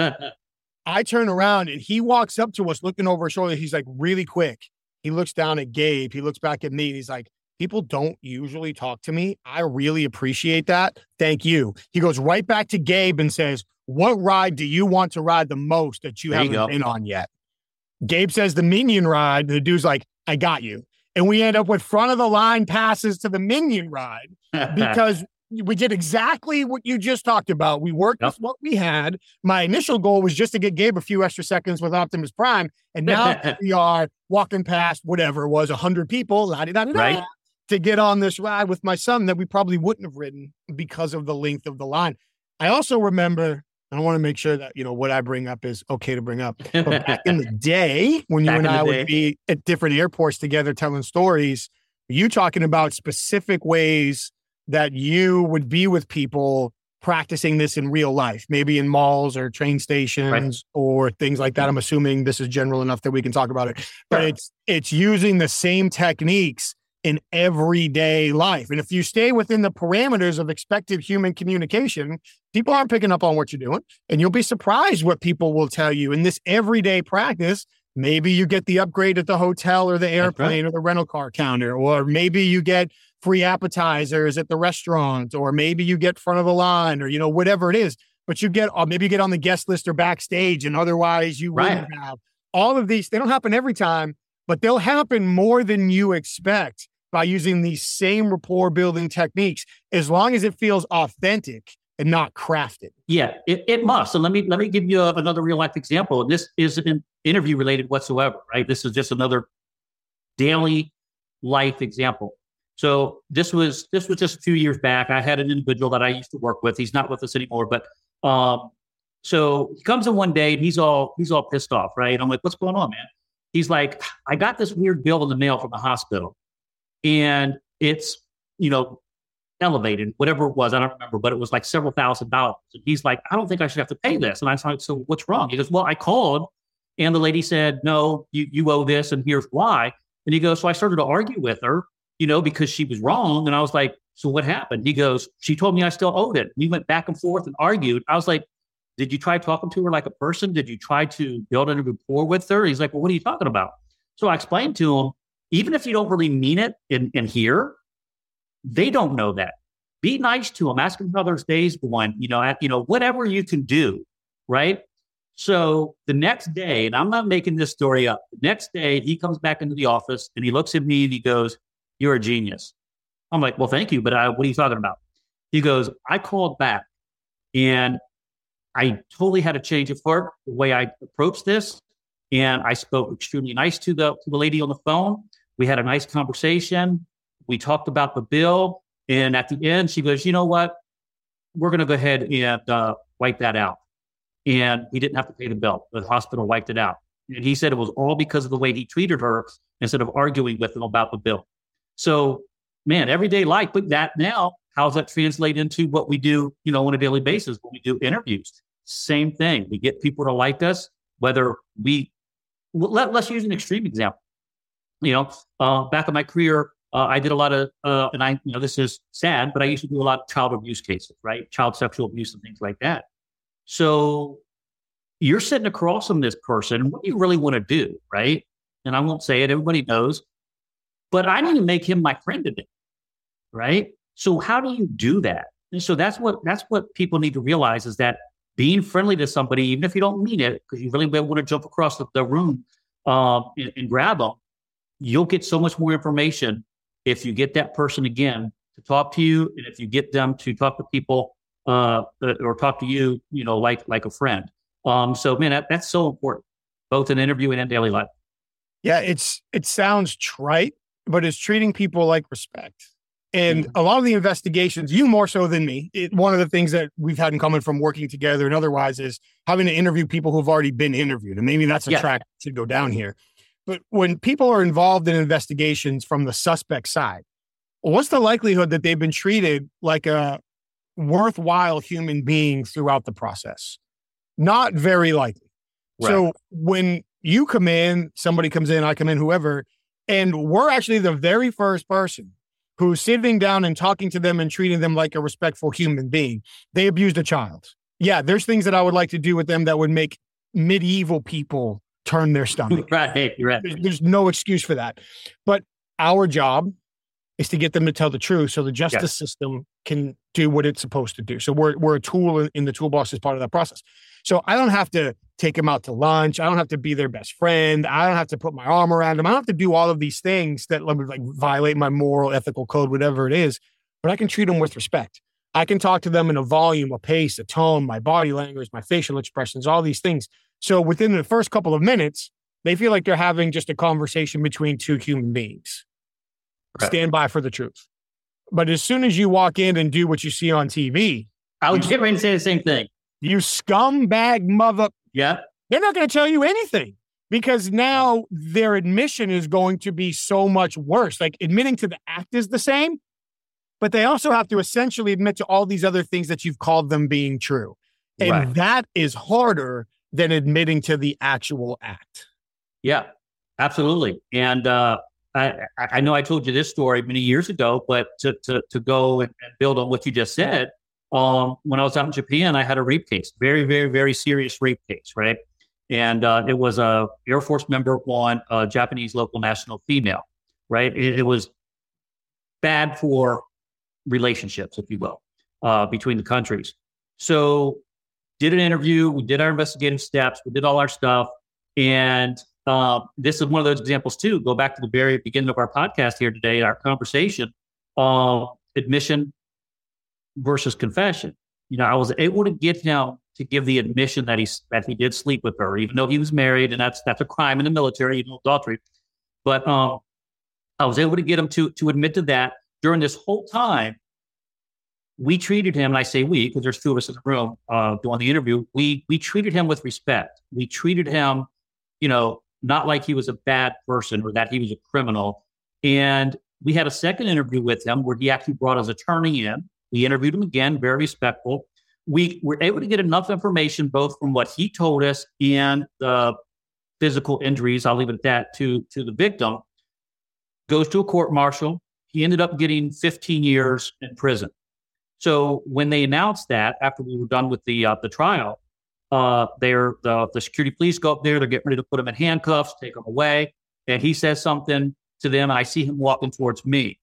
I turn around and he walks up to us looking over his shoulder. He's like, really quick. He looks down at Gabe. He looks back at me and he's like, people don't usually talk to me. I really appreciate that. Thank you. He goes right back to Gabe and says, what ride do you want to ride the most that you there haven't you been on yet? Gabe says the Minion ride. The dude's like, I got you. And we end up with front of the line passes to the Minion ride because we did exactly what you just talked about. We worked yep. with what we had. My initial goal was just to get Gabe a few extra seconds with Optimus Prime. And now we are walking past whatever it was, one hundred people, right. to get on this ride with my son that we probably wouldn't have ridden because of the length of the line. I also remember, I want to make sure that, you know, what I bring up is okay to bring up. But back in the day, when you back and I would be at different airports together telling stories, you talking about specific ways that you would be with people practicing this in real life, maybe in malls or train stations right. or things like that. I'm assuming this is general enough that we can talk about it, but sure. it's, it's using the same techniques in everyday life. And if you stay within the parameters of expected human communication, people aren't picking up on what you're doing. And you'll be surprised what people will tell you in this everyday practice. Maybe you get the upgrade at the hotel or the airplane right. or the rental car counter, or maybe you get free appetizers at the restaurant, or maybe you get front of the line, or, you know, whatever it is, but you get, or maybe you get on the guest list or backstage and otherwise you right. wouldn't have. All of these, they don't happen every time, but they'll happen more than you expect by using these same rapport building techniques, as long as it feels authentic and not crafted. Yeah, it, it must. So let me let me give you a, another real life example. And this isn't interview related whatsoever, right? This is just another daily life example. So this was this was just a few years back. I had an individual that I used to work with. He's not with us anymore, but um, so he comes in one day and he's all he's all pissed off, right? I'm like, what's going on, man? He's like, I got this weird bill in the mail from the hospital. And it's, you know, elevated, whatever it was, I don't remember, but it was like several thousand dollars. And he's like, I don't think I should have to pay this. And I was like, so what's wrong? He goes, well, I called And the lady said, no, you, you owe this, and here's why. And he goes, so I started to argue with her, you know, because she was wrong. And I was like, so what happened? He goes, she told me I still owed it. We went back and forth and argued. I was like, did you try talking to her like a person? Did you try to build a rapport with her? He's like, well, what are you talking about? So I explained to him, even if you don't really mean it in, in here, they don't know that. Be nice to them. Ask them how their day's going, you know, at, you know, whatever you can do, right? So the next day, and I'm not making this story up, the next day he comes back into the office and he looks at me and he goes, you're a genius. I'm like, well, thank you, but I, what are you talking about? He goes, I called back and I totally had a change of heart the way I approached this. And I spoke extremely nice to the, to the lady on the phone. We had a nice conversation. We talked about the bill. And at the end, she goes, you know what? We're going to go ahead and uh, wipe that out. And he didn't have to pay the bill. The hospital wiped it out. And he said it was all because of the way he treated her instead of arguing with him about the bill. So, man, everyday life, but that now, how does that translate into what we do, you know, on a daily basis when we do interviews? Same thing. We get people to like us, whether we, let, let's use an extreme example. You know, uh, back in my career, uh, I did a lot of, uh, and I, you know, this is sad, but I used to do a lot of child abuse cases, right? Child sexual abuse and things like that. So you're sitting across from this person, what do you really want to do, right? And I won't say it, everybody knows, but I need to make him my friend today, right? So how do you do that? And so that's what that's what people need to realize is that being friendly to somebody, even if you don't mean it, because you really want to jump across the, the room um, and, and grab them, you'll get so much more information if you get that person again to talk to you, and if you get them to talk to people uh, or talk to you, you know, like like a friend. Um, so, man, that, that's so important, both in interview and in daily life. Yeah, it's it sounds trite, but it's treating people like respect. And mm-hmm. a lot of the investigations, you more so than me, it, one of the things that we've had in common from working together and otherwise is having to interview people who've already been interviewed. And maybe that's a yeah. track that should go down here. But when people are involved in investigations from the suspect side, what's the likelihood that they've been treated like a worthwhile human being throughout the process? Not very likely. Right. So when you come in, somebody comes in, I come in, whoever, and we're actually the very first person who's sitting down and talking to them and treating them like a respectful human being. They abused a child. Yeah, there's things that I would like to do with them that would make medieval people turn their stomach. Right, right. There's, there's no excuse for that. But our job is to get them to tell the truth so the justice yes. system can do what it's supposed to do. So we're we're a tool in, in the toolbox as part of that process. So I don't have to take them out to lunch. I don't have to be their best friend. I don't have to put my arm around them. I don't have to do all of these things that like violate my moral, ethical code, whatever it is, but I can treat them with respect. I can talk to them in a volume, a pace, a tone, my body language, my facial expressions, all these things. So within the first couple of minutes, they feel like they're having just a conversation between two human beings. Right. Stand by for the truth. But as soon as you walk in and do what you see on T V, I was getting ready to say the same thing. You scumbag mother. Yeah. They're not going to tell you anything because now their admission is going to be so much worse. Like admitting to the act is the same, but they also have to essentially admit to all these other things that you've called them being true. And right. that is harder than admitting to the actual act. Yeah, absolutely. And uh, I, I know I told you this story many years ago, but to to, to go and, and build on what you just said, um, when I was out in Japan, I had a rape case, very, very, very serious rape case, right? And uh, it was a Air Force member on a Japanese local national female, right? It, it was bad for relationships, if you will, uh, between the countries. So did an interview, we did our investigative steps, we did all our stuff. And uh, this is one of those examples too. Go back to the very beginning of our podcast here today, our conversation, uh, admission versus confession. You know, I was able to get him to give the admission that he that he did sleep with her, even though he was married, and that's that's a crime in the military, you know, adultery. But um, I was able to get him to to admit to that. During this whole time, we treated him, and I say we because there's two of us in the room uh, doing the interview. We we treated him with respect. We treated him, you know, not like he was a bad person or that he was a criminal. And we had a second interview with him where he actually brought his attorney in. We interviewed him again, very respectful. We were able to get enough information, both from what he told us and the physical injuries, I'll leave it at that, to, to the victim, goes to a court martial. He ended up getting fifteen years in prison. So when they announced that, after we were done with the uh, the trial, uh, they're, the, the security police go up there, they're getting ready to put him in handcuffs, take him away. And he says something to them. I see him walking towards me.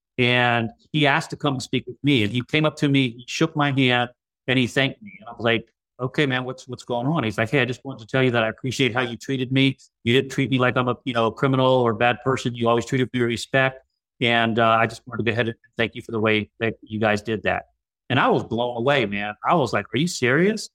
And he asked to come and speak with me. And he came up to me, he shook my hand, and he thanked me. And I was like, okay, man, what's what's going on? He's like, hey, I just wanted to tell you that I appreciate how you treated me. You didn't treat me like I'm a you know criminal or bad person. You always treated me with respect. And uh, I just wanted to go ahead and thank you for the way that you guys did that. And I was blown away, man. I was like, are you serious?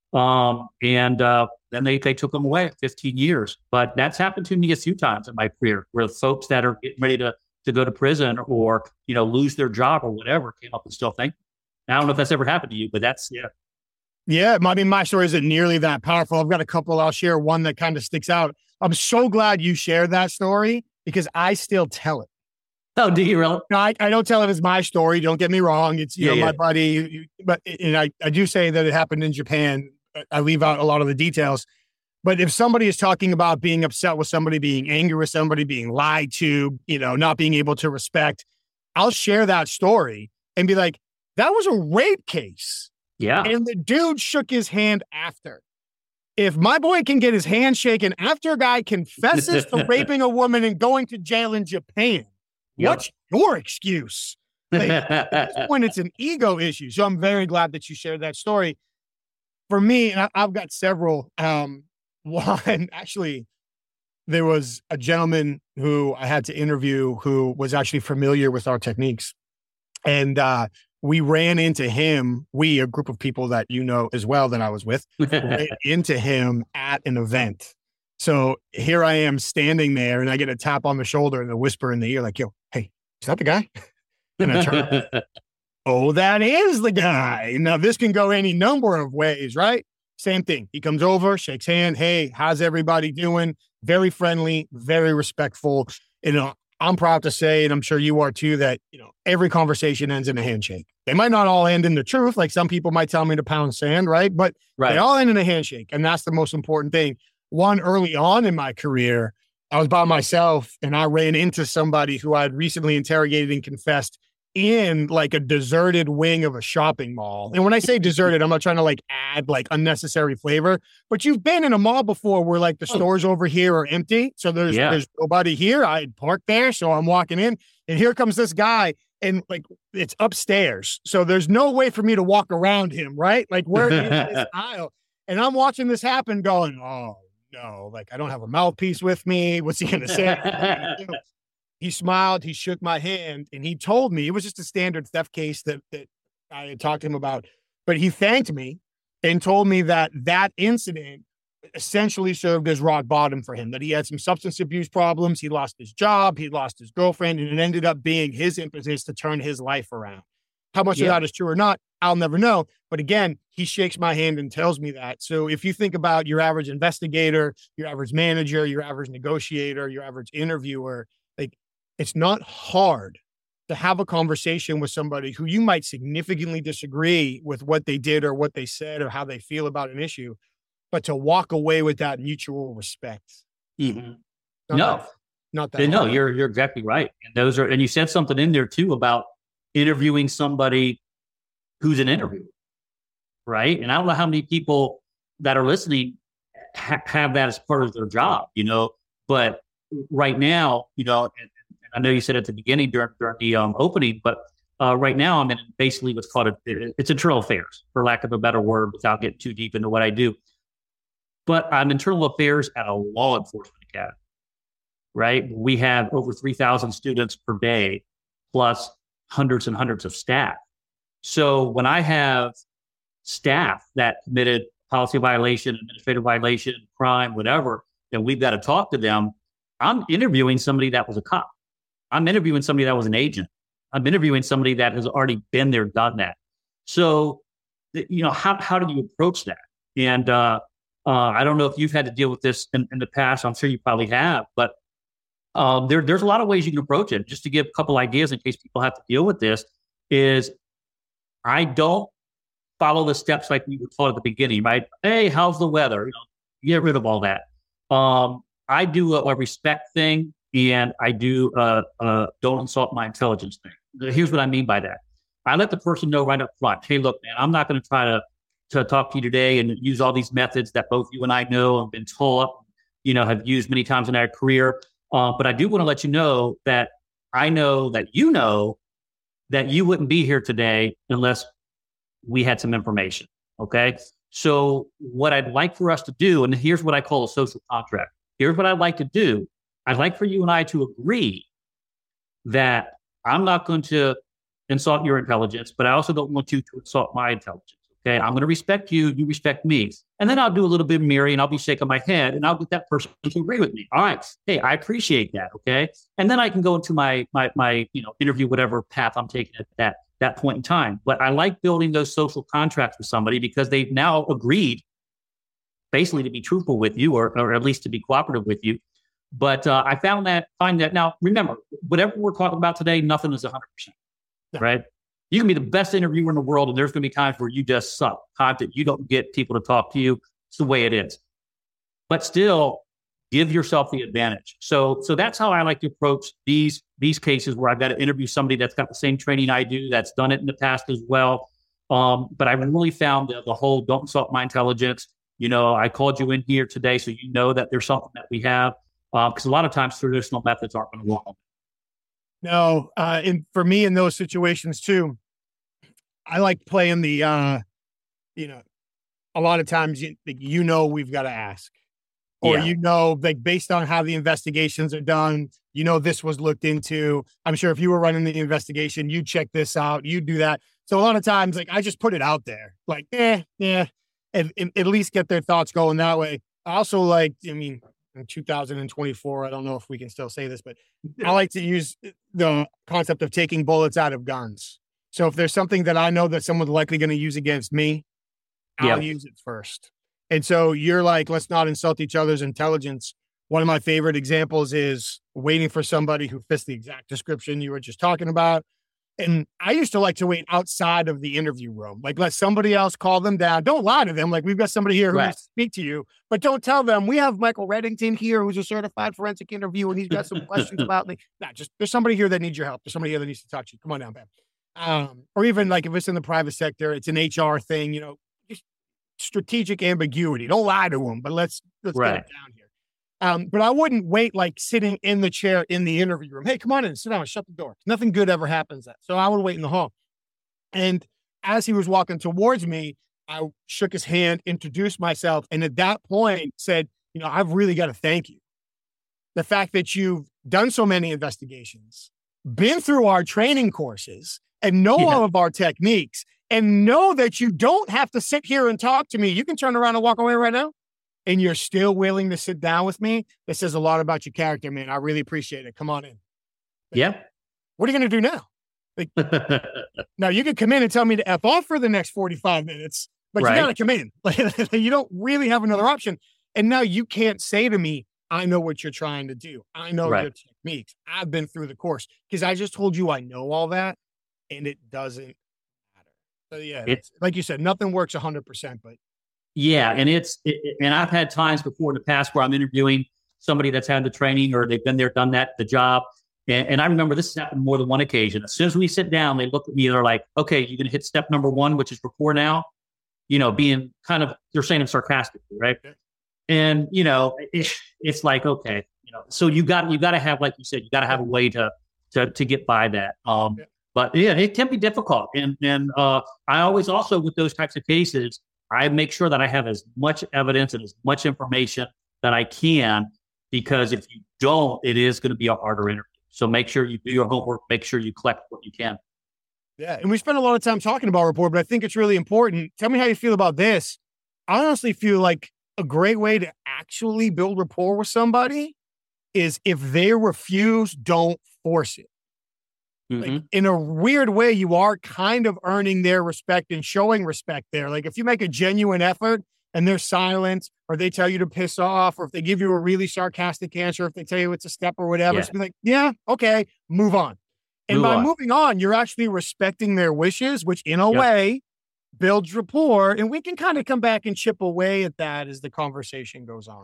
Um, and uh, then they, they took him away fifteen years. But that's happened to me a few times in my career, where folks that are getting ready to, to go to prison or, you know, lose their job or whatever came up and still thank me. I don't know if that's ever happened to you, but that's, yeah. Yeah, I mean, my story isn't nearly that powerful. I've got a couple. I'll share one that kind of sticks out. I'm so glad you shared that story because I still tell it. Oh, do you really? No, I, I don't tell it as my story. Don't get me wrong. It's, you yeah, know, yeah. my buddy, you, but and I, I do say that it happened in Japan. I leave out a lot of the details. But if somebody is talking about being upset with somebody, being angry with somebody, being lied to, you know, not being able to respect, I'll share that story and be like, that was a rape case. Yeah. And the dude shook his hand after. If my boy can get his hand shaken after a guy confesses to raping a woman and going to jail in Japan, yep. What's your excuse? Like, at this point, it's an ego issue. So I'm very glad that you shared that story. For me, and I, I've got several. Um, one, actually, there was a gentleman who I had to interview who was actually familiar with our techniques. And uh, we ran into him, we, a group of people that you know as well that I was with, ran into him at an event. So here I am standing there and I get a tap on the shoulder and a whisper in the ear like, yo, hey, is that the guy? And I turn, oh, that is the guy. Now, this can go any number of ways, right? Same thing. He comes over, shakes hand. Hey, how's everybody doing? Very friendly, very respectful. You know, I'm proud to say, and I'm sure you are too, that, you know, every conversation ends in a handshake. They might not all end in the truth. Like some people might tell me to pound sand, right? But right. They all end in a handshake. And that's the most important thing. One, early on in my career, I was by myself and I ran into somebody who I had recently interrogated and confessed in like a deserted wing of a shopping mall. And when I say deserted, I'm not trying to like add like unnecessary flavor, but you've been in a mall before where like the oh. stores over here are empty. So there's, yeah. there's nobody here. I had parked there. So I'm walking in and here comes this guy and like, it's upstairs. So there's no way for me to walk around him, right? Like where is this aisle? And I'm watching this happen going, oh no, like I don't have a mouthpiece with me. What's he going to say? He smiled, he shook my hand, and he told me, it was just a standard theft case that, that I had talked to him about, but he thanked me and told me that that incident essentially served as rock bottom for him, that he had some substance abuse problems, he lost his job, he lost his girlfriend, and it ended up being his impetus to turn his life around. How much yeah. of that is true or not, I'll never know. But again, he shakes my hand and tells me that. So if you think about your average investigator, your average manager, your average negotiator, your average interviewer, like, it's not hard to have a conversation with somebody who you might significantly disagree with what they did or what they said or how they feel about an issue, but to walk away with that mutual respect. Mm-hmm. Not no, that, not that. No, hard. you're you're exactly right. And those are, and you said something in there too about interviewing somebody who's an interviewer, right? And I don't know how many people that are listening ha- have that as part of their job, you know. But right now, you know. And, I know you said at the beginning during, during the um, opening, but uh, right now I'm in basically what's called, a, it's internal affairs, for lack of a better word, without getting too deep into what I do. But I'm internal affairs at a law enforcement academy, right? We have over three thousand students per day, plus hundreds and hundreds of staff. So when I have staff that committed policy violation, administrative violation, crime, whatever, and we've got to talk to them, I'm interviewing somebody that was a cop. I'm interviewing somebody that was an agent. I'm interviewing somebody that has already been there, done that. So, you know, how how do you approach that? And uh, uh, I don't know if you've had to deal with this in, in the past. I'm sure you probably have, but um, there, there's a lot of ways you can approach it. Just to give a couple ideas in case people have to deal with this is I don't follow the steps like we were taught at the beginning, right? Hey, how's the weather? You know, get rid of all that. Um, I do a, a respect thing, and I do a, a don't insult my intelligence thing. Here's what I mean by that. I let the person know right up front, hey, look, man, I'm not going to try to to talk to you today and use all these methods that both you and I know and been taught, you know, have used many times in our career. Uh, but I do want to let you know that I know that you know that you wouldn't be here today unless we had some information. Okay. So what I'd like for us to do, and here's what I call a social contract. Here's what I'd like to do. I'd like for you and I to agree that I'm not going to insult your intelligence, but I also don't want you to insult my intelligence. Okay. I'm going to respect you. You respect me. And then I'll do a little bit of mirroring and I'll be shaking my head and I'll get that person to agree with me. All right. Hey, I appreciate that. Okay. And then I can go into my, my, my, you know, interview, whatever path I'm taking at that, that point in time. But I like building those social contracts with somebody because they've now agreed basically to be truthful with you or, or at least to be cooperative with you. But uh, I found that, find that now, remember, whatever we're talking about today, nothing is one hundred percent, no. Right? You can be the best interviewer in the world, and there's going to be times where you just suck, times that you don't get people to talk to you. It's the way it is. But still, give yourself the advantage. So, so that's how I like to approach these, these cases where I've got to interview somebody that's got the same training I do, that's done it in the past as well. Um, but I really found the, the whole don't insult my intelligence. You know, I called you in here today so you know that there's something that we have. Because uh, a lot of times traditional methods aren't going to work. No, uh, and for me in those situations too, I like playing the, uh, you know, a lot of times you, you know we've got to ask, or yeah. you know, like based on how the investigations are done, you know this was looked into. I'm sure if you were running the investigation, you check this out, you do that. So a lot of times, like I just put it out there, like eh, yeah, and, and at least get their thoughts going that way. I also like, I mean. In two thousand twenty-four, I don't know if we can still say this, but I like to use the concept of taking bullets out of guns. So if there's something that I know that someone's likely going to use against me, I'll yeah. use it first. And so you're like, let's not insult each other's intelligence. One of my favorite examples is waiting for somebody who fits the exact description you were just talking about. And I used to like to wait outside of the interview room, like let somebody else call them down. Don't lie to them. Like we've got somebody here who right. wants to speak to you, but don't tell them we have Michael Reddington here, who's a certified forensic interviewer, and he's got some questions about me. Nah, just there's somebody here that needs your help. There's somebody here that needs to talk to you. Come on down, man. Um, or even like if it's in the private sector, it's an H R thing, you know, just strategic ambiguity. Don't lie to them, but let's, let's right. get it down here. Um, but I wouldn't wait like sitting in the chair in the interview room. Hey, come on in, sit down, shut the door. Nothing good ever happens. That. So I would wait in the hall. And as he was walking towards me, I shook his hand, introduced myself. And at that point said, you know, I've really got to thank you. The fact that you've done so many investigations, been through our training courses and know yeah. all of our techniques and know that you don't have to sit here and talk to me. You can turn around and walk away right now. And you're still willing to sit down with me. That says a lot about your character, man. I really appreciate it. Come on in. Yeah. What are you going to do now? Like, now you can come in and tell me to F off for the next forty-five minutes, but right. you got to come in. Like, you don't really have another option. And now you can't say to me, I know what you're trying to do. I know right. your techniques. I've been through the course because I just told you I know all that and it doesn't matter. So yeah, it's like you said, nothing works one hundred percent, but yeah, and it's it, and I've had times before in the past where I'm interviewing somebody that's had the training or they've been there, done that, the job. And, and I remember this has happened more than one occasion. As soon as we sit down, they look at me, they're like, okay, you're going to hit step number one, which is rapport now, you know, being kind of, they're saying it sarcastically, right? Okay. And, you know, it, it's like, okay, you know, so you got, you got to have, like you said, you got to have a way to, to, to get by that. Um, yeah. But yeah, it can be difficult. And, and uh, I always also, with those types of cases, I make sure that I have as much evidence and as much information that I can, because if you don't, it is going to be a harder interview. So make sure you do your homework, make sure you collect what you can. Yeah. And we spend a lot of time talking about rapport, but I think it's really important. Tell me how you feel about this. I honestly feel like a great way to actually build rapport with somebody is if they refuse, don't force it. Mm-hmm. Like, in a weird way, you are kind of earning their respect and showing respect there. Like if you make a genuine effort and they're silent, or they tell you to piss off, or if they give you a really sarcastic answer, if they tell you it's a step or whatever, yeah. so be like, yeah, okay, move on. And move by on. moving on, you're actually respecting their wishes, which in a yep. way builds rapport. And we can kind of come back and chip away at that as the conversation goes on.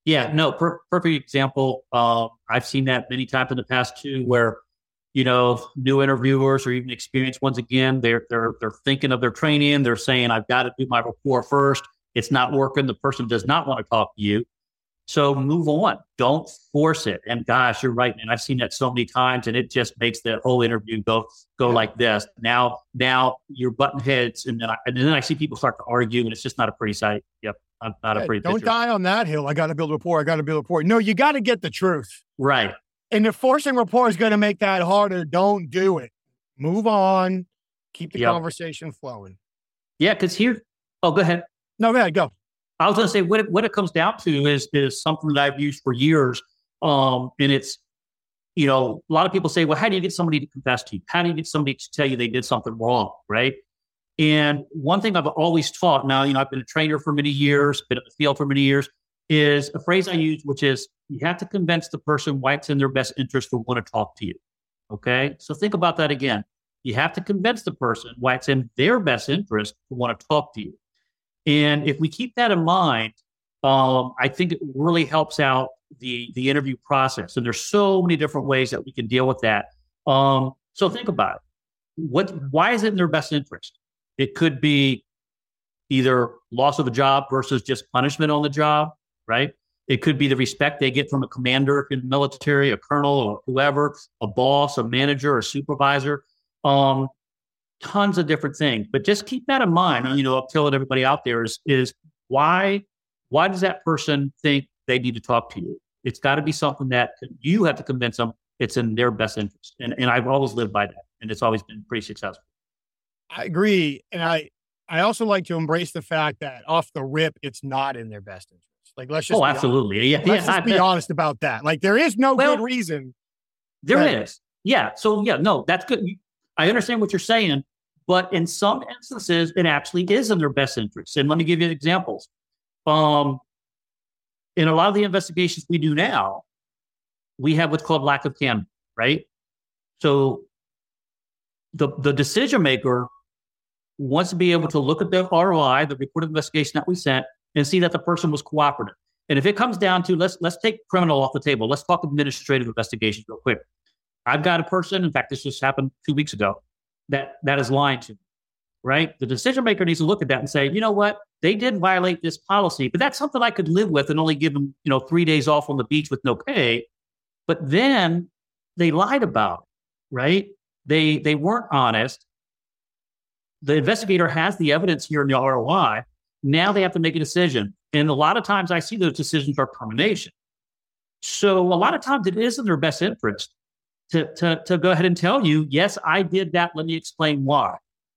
Yeah, no, per- perfect example. Um, I've seen that many times in the past too, where you know new interviewers or even experienced ones again, they're they're they're thinking of their training. They're saying, "I've got to do my rapport first." It's not working. The person does not want to talk to you, so move on. Don't force it. And gosh, you're right, man. I've seen that so many times, and it just makes the whole interview go go like this. Now, now you're butting heads, and then I, and then I see people start to argue, and it's just not a pretty sight. Yep. Not, not Yeah, a pretty don't picture. die on that hill. I got to build rapport. I got to build rapport. No, you got to get the truth. Right. And if forcing rapport is going to make that harder, don't do it. Move on. Keep the Yep. conversation flowing. Yeah, because here, oh, go ahead. No, go ahead. Go. I was going to say what it, what it comes down to is is something that I've used for years, um, and it's you know a lot of people say, well, how do you get somebody to confess to you? How do you get somebody to tell you they did something wrong, right? And one thing I've always taught, now you know I've been a trainer for many years, been in the field for many years, is a phrase I use, which is you have to convince the person why it's in their best interest to want to talk to you. Okay, so think about that again. You have to convince the person why it's in their best interest to want to talk to you. And if we keep that in mind, um, I think it really helps out the the interview process. And there's so many different ways that we can deal with that. Um, so think about it. What? Why is it in their best interest? It could be either loss of a job versus just punishment on the job, right? It could be the respect they get from a commander in the military, a colonel, or whoever, a boss, a manager, a supervisor. Um, tons of different things, but just keep that in mind. And, you know, I'm telling everybody out there is, is why, why does that person think they need to talk to you? It's got to be something that you have to convince them it's in their best interest. And, and I've always lived by that. And it's always been pretty successful. I agree. And I, I also like to embrace the fact that off the rip, it's not in their best interest. Like, let's just, oh, be absolutely. Honest. Yeah. Let's yeah, just be honest about that. Like, there is no well, good reason. There that, is. Yeah. So yeah, no, that's good. I understand what you're saying, but in some instances, it actually is in their best interest. And let me give you examples. Um, in a lot of the investigations we do now, we have what's called lack of candor, right? So the the decision maker wants to be able to look at the R O I, the report of investigation that we sent, and see that the person was cooperative. And if it comes down to let's let's take criminal off the table, let's talk administrative investigations real quick. I've got a person, in fact, this just happened two weeks ago, that that is lying to me, right? The decision maker needs to look at that and say, you know what? They did violate this policy, but that's something I could live with and only give them, you know, three days off on the beach with no pay. But then they lied about it, right? They they weren't honest. The investigator has the evidence here in the R O I. Now they have to make a decision. And a lot of times I see those decisions are termination. So a lot of times it is in their best interest to, to, to go ahead and tell you, yes, I did that. Let me explain why.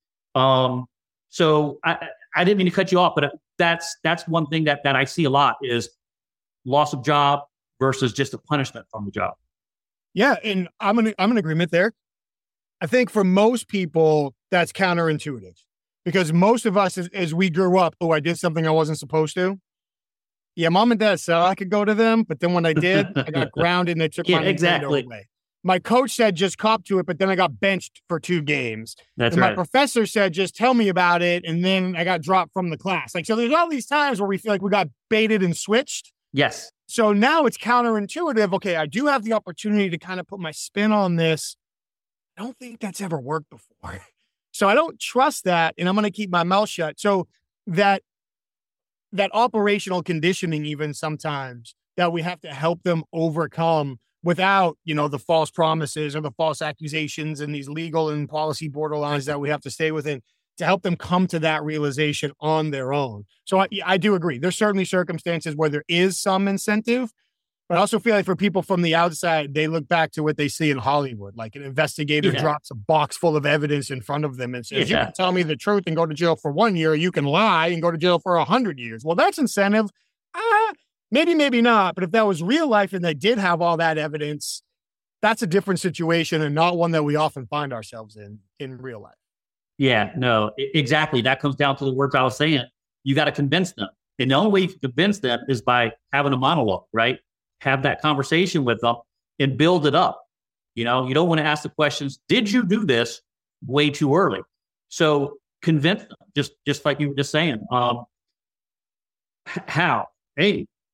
Um, so I, I didn't mean to cut you off, but that's that's one thing that, that I see a lot is loss of job versus just a punishment from the job. Yeah, and I'm in, I'm in agreement there. I think for most people, that's counterintuitive because most of us, as, as we grew up, oh, I did something I wasn't supposed to. Yeah, mom and dad said I could go to them, but then when I did, I got grounded and they took yeah, my exactly. Nintendo away. My coach said just cop to it, but then I got benched for two games. That's and right. My professor said just tell me about it, and then I got dropped from the class. Like so, there's all these times where we feel like we got baited and switched. Yes. So now it's counterintuitive. Okay, I do have the opportunity to kind of put my spin on this. I don't think that's ever worked before. So I don't trust that, and I'm going to keep my mouth shut. So that that operational conditioning, even sometimes, that we have to help them overcome without, you know, the false promises or the false accusations and these legal and policy borderlines that we have to stay within to help them come to that realization on their own. So I, I do agree. There's certainly circumstances where there is some incentive, but I also feel like for people from the outside, they look back to what they see in Hollywood, like an investigator Yeah. drops a box full of evidence in front of them and says, Yeah. you can tell me the truth and go to jail for one year, or you can lie and go to jail for a hundred years. Well, that's incentive. Ah, maybe, maybe not. But if that was real life and they did have all that evidence, that's a different situation and not one that we often find ourselves in, in real life. Yeah, no, I- exactly. That comes down to the words I was saying. You got to convince them. And the only way you can convince them is by having a monologue, right? Have that conversation with them and build it up. You know, you don't want to ask the questions, did you do this way too early? So convince them, just, just like you were just saying. Um, h- how? Hey,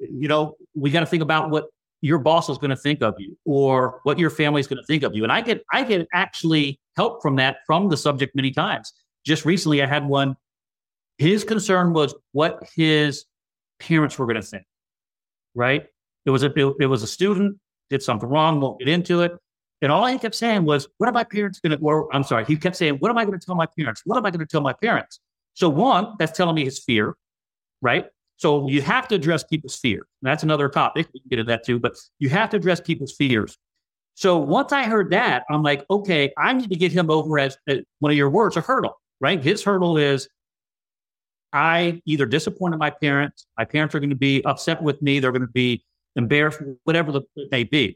you know, we got to think about what your boss is going to think of you or what your family is going to think of you. And I get, I get actually help from that, from the subject many times. Just recently, I had one. His concern was what his parents were going to think, right? It was a, it, it was a student, did something wrong, won't get into it. And all he kept saying was, what are my parents going to, or I'm sorry, he kept saying, what am I going to tell my parents? What am I going to tell my parents? So one, that's telling me his fear, right? So you have to address people's fear. That's another topic. We can get into that too, but you have to address people's fears. So once I heard that, I'm like, okay, I need to get him over as, as one of your words, a hurdle, right? His hurdle is, I either disappointed my parents, my parents are going to be upset with me, they're going to be embarrassed, whatever the, it may be.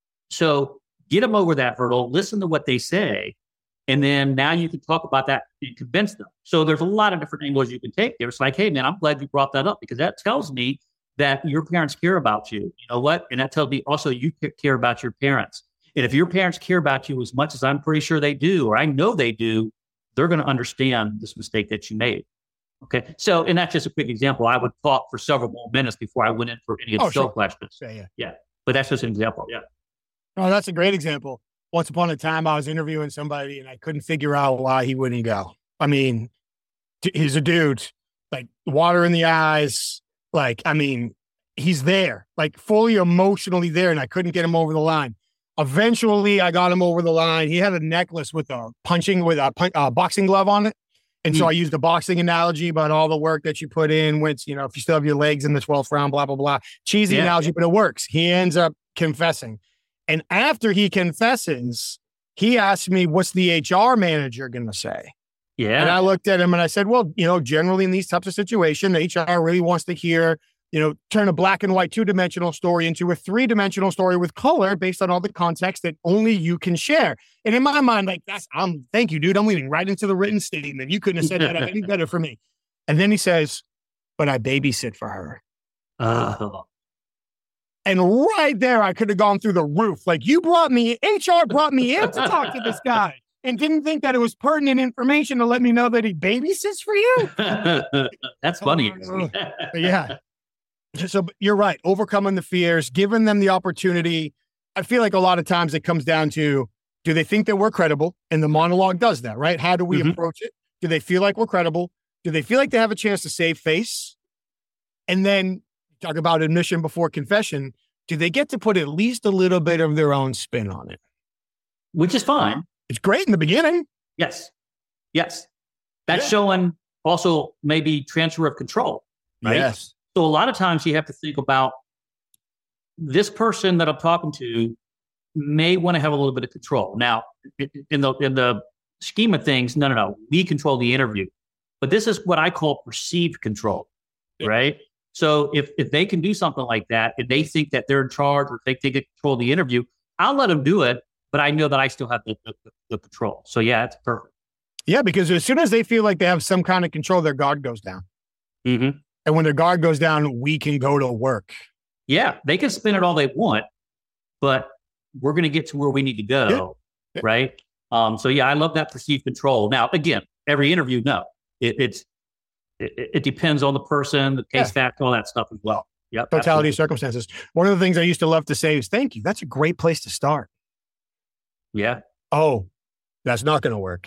So get them over that hurdle, listen to what they say, and then now you can talk about that and convince them. So there's a lot of different angles you can take there. It's like, hey, man, I'm glad you brought that up because that tells me that your parents care about you. You know what? And that tells me also you care about your parents. And if your parents care about you as much as I'm pretty sure they do, or I know they do, they're going to understand this mistake that you made. Okay. So, and that's just a quick example. I would talk for several more minutes before I went in for any of the oh, show sure. questions. Yeah, yeah. Yeah. But that's just an example. Yeah. Oh, that's a great example. Once upon a time, I was interviewing somebody and I couldn't figure out why he wouldn't go. I mean, he's a dude, like water in the eyes. Like, I mean, he's there, like fully emotionally there. And I couldn't get him over the line. Eventually, I got him over the line. He had a necklace with a punching, with a punch, uh, boxing glove on it. And so I used the boxing analogy about all the work that you put in, which, you know, if you still have your legs in the twelfth round, blah, blah, blah. Cheesy yeah. analogy, but it works. He ends up confessing. And after he confesses, he asked me, what's the H R manager going to say? Yeah. And I looked at him and I said, well, you know, generally in these types of situations, H R really wants to hear, you know, turn a black and white two-dimensional story into a three-dimensional story with color based on all the context that only you can share. And in my mind, like, that's, I'm, thank you, dude. I'm leading right into the written statement. You couldn't have said that any better for me. And then he says, but I babysit for her. Uh, and right there, I could have gone through the roof. Like, you brought me, H R brought me in to talk to this guy and didn't think that it was pertinent information to let me know that he babysits for you. That's funny. Yeah. So you're right. Overcoming the fears, giving them the opportunity. I feel like a lot of times it comes down to, do they think that we're credible? And the monologue does that, right? How do we mm-hmm. approach it? Do they feel like we're credible? Do they feel like they have a chance to save face? And then talk about admission before confession. Do they get to put at least a little bit of their own spin on it? Which is fine. It's great in the beginning. Yes. Yes. That's yeah. showing also maybe transfer of control, right? Yes. So a lot of times you have to think about this person that I'm talking to may want to have a little bit of control. Now, in the in the scheme of things, no, no, no. We control the interview. But this is what I call perceived control, yeah. right? So if if they can do something like that, and they think that they're in charge or they think they control the interview, I'll let them do it, but I know that I still have the, the, the control. So yeah, it's perfect. Yeah, because as soon as they feel like they have some kind of control, their guard goes down. Mm-hmm. And when their guard goes down, we can go to work. Yeah, they can spin it all they want, but we're going to get to where we need to go, yeah. Yeah. right? Um, so yeah, I love that perceived control. Now, again, every interview, no, it, it's it, it depends on the person, the case yeah. fact, all that stuff as well. Yep, totality absolutely. of circumstances. One of the things I used to love to say is, "Thank you." That's a great place to start. Yeah. Oh, that's not going to work.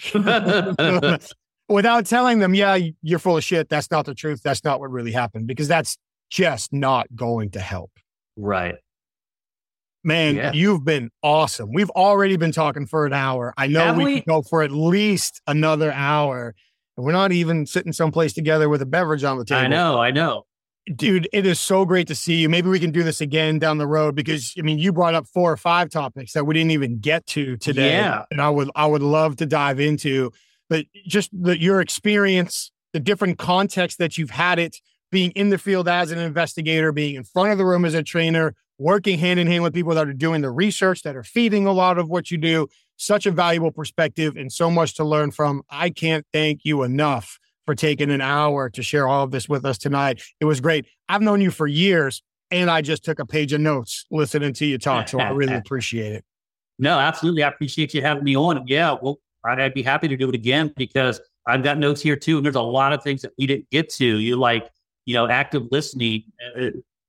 Without telling them, yeah, you're full of shit. That's not the truth. That's not what really happened, because that's just not going to help. Right. Man, yeah. You've been awesome. We've already been talking for an hour. I know we, we can go for at least another hour. And we're not even sitting someplace together with a beverage on the table. I know, I know. Dude, it is so great to see you. Maybe we can do this again down the road, because, I mean, you brought up four or five topics that we didn't even get to today. Yeah. And I would, I would love to dive into. But just the, your experience, the different contexts that you've had it, being in the field as an investigator, being in front of the room as a trainer, working hand in hand with people that are doing the research, that are feeding a lot of what you do. Such a valuable perspective and so much to learn from. I can't thank you enough for taking an hour to share all of this with us tonight. It was great. I've known you for years, and I just took a page of notes listening to you talk, so I really appreciate it. No, absolutely. I appreciate you having me on. Yeah, well, I'd be happy to do it again, because I've got notes here too. And there's a lot of things that we didn't get to. You like, you know, active listening. Uh,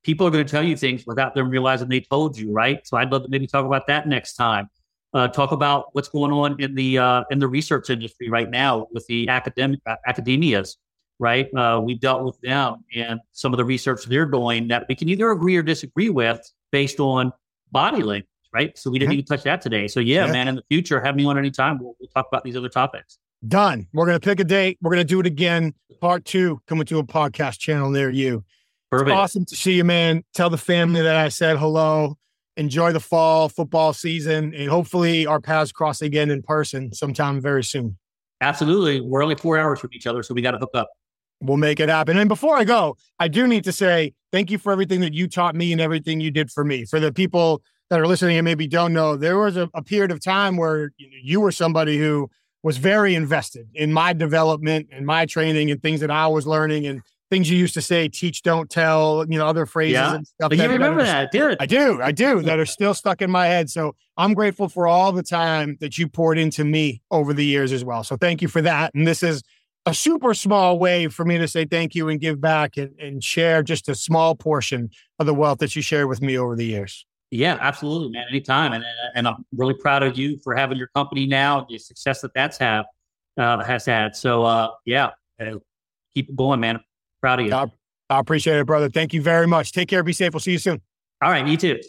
people are going to tell you things without them realizing they told you, right? So I'd love to maybe talk about that next time. Uh, talk about what's going on in the uh, in the research industry right now with the academic uh, academias, right? Uh, we've dealt with them and some of the research they're doing that we can either agree or disagree with based on body language, right? So we didn't mm-hmm. even touch that today. So yeah, yeah, man, in the future, have me on anytime. We'll, we'll talk about these other topics. Done. We're going to pick a date. We're going to do it again. Part two, coming to a podcast channel near you. Perfect. It's awesome to see you, man. Tell the family that I said hello. Enjoy the fall football season, and hopefully our paths cross again in person sometime very soon. Absolutely. We're only four hours from each other, so we got to hook up. We'll make it happen. And before I go, I do need to say thank you for everything that you taught me and everything you did for me. For the people that are listening and maybe don't know, there was a, a period of time where you were somebody who was very invested in my development and my training and things that I was learning and things you used to say, teach, don't tell, you know, other phrases yeah. and stuff. But you remember that, dude. I do. I do. That are still stuck in my head. So I'm grateful for all the time that you poured into me over the years as well. So thank you for that. And this is a super small way for me to say thank you and give back and, and share just a small portion of the wealth that you shared with me over the years. Yeah, absolutely, man. Anytime. And, and I'm really proud of you for having your company now, the success that that's have, uh, has had. So uh, yeah, uh, keep it going, man. Proud of you. I, I appreciate it, brother. Thank you very much. Take care. Be safe. We'll see you soon. All right. You too.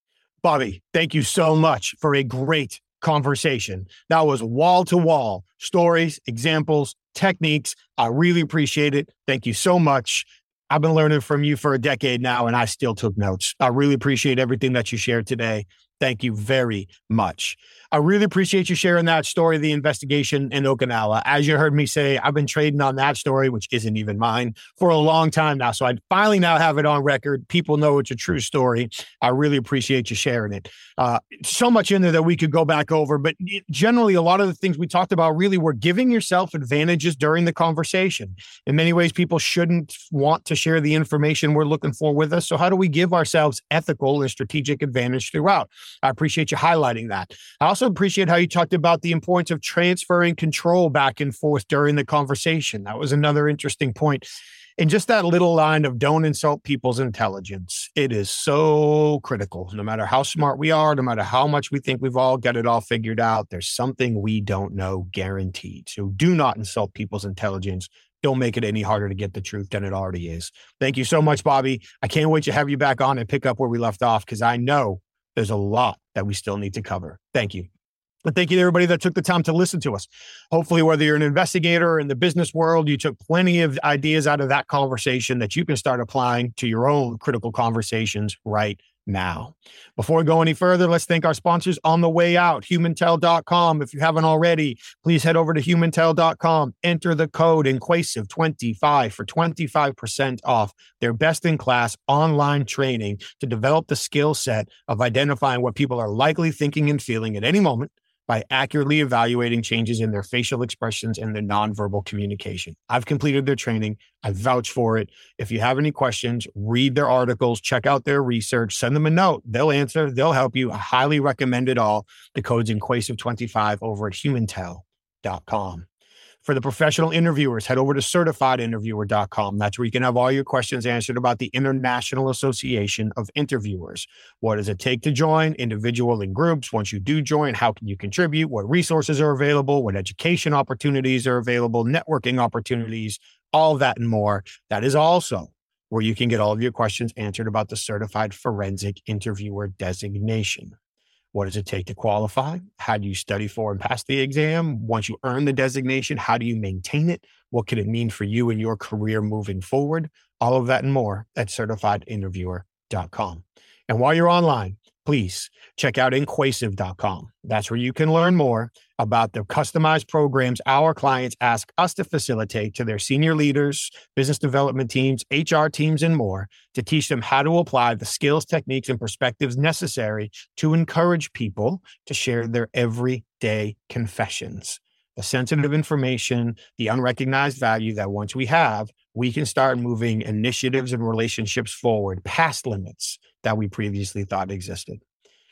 Bobby, thank you so much for a great conversation. That was wall to wall stories, examples, techniques. I really appreciate it. Thank you so much. I've been learning from you for a decade now, and I still took notes. I really appreciate everything that you shared today. Thank you very much. I really appreciate you sharing that story of the investigation in Okinawa. As you heard me say, I've been trading on that story, which isn't even mine, for a long time now. So I finally now have it on record. People know it's a true story. I really appreciate you sharing it. Uh, so much in there that we could go back over, but generally a lot of the things we talked about really were giving yourself advantages during the conversation. In many ways, people shouldn't want to share the information we're looking for with us. So how do we give ourselves ethical and strategic advantage throughout? I appreciate you highlighting that. I also appreciate how you talked about the importance of transferring control back and forth during the conversation. That was another interesting point. And just that little line of don't insult people's intelligence. It is so critical. No matter how smart we are, no matter how much we think we've all got it all figured out, there's something we don't know guaranteed. So do not insult people's intelligence. Don't make it any harder to get the truth than it already is. Thank you so much, Bobby. I can't wait to have you back on and pick up where we left off because I know there's a lot that we still need to cover. Thank you. And thank you to everybody that took the time to listen to us. Hopefully, whether you're an investigator or in the business world, you took plenty of ideas out of that conversation that you can start applying to your own critical conversations right now. Before we go any further, let's thank our sponsors on the way out, humantel dot com. If you haven't already, please head over to humantel dot com, enter the code Inquasive twenty-five for twenty-five percent off their best-in-class online training to develop the skill set of identifying what people are likely thinking and feeling at any moment by accurately evaluating changes in their facial expressions and their nonverbal communication. I've completed their training. I vouch for it. If you have any questions, read their articles, check out their research, send them a note. They'll answer. They'll help you. I highly recommend it all. The code's Inquasive twenty-five over at humantel dot com. For the professional interviewers, head over to certified interviewer dot com. That's where you can have all your questions answered about the International Association of Interviewers. What does it take to join? Individual and groups. Once you do join, how can you contribute? What resources are available? What education opportunities are available? Networking opportunities, all of that and more. That is also where you can get all of your questions answered about the Certified Forensic Interviewer designation. What does it take to qualify? How do you study for and pass the exam? Once you earn the designation, how do you maintain it? What could it mean for you and your career moving forward? All of that and more at certified interviewer dot com. And while you're online, please check out Inquasive dot com. That's where you can learn more about the customized programs our clients ask us to facilitate to their senior leaders, business development teams, H R teams, and more to teach them how to apply the skills, techniques, and perspectives necessary to encourage people to share their everyday confessions. The sensitive information, the unrecognized value that once we have, we can start moving initiatives and relationships forward past limits that we previously thought existed.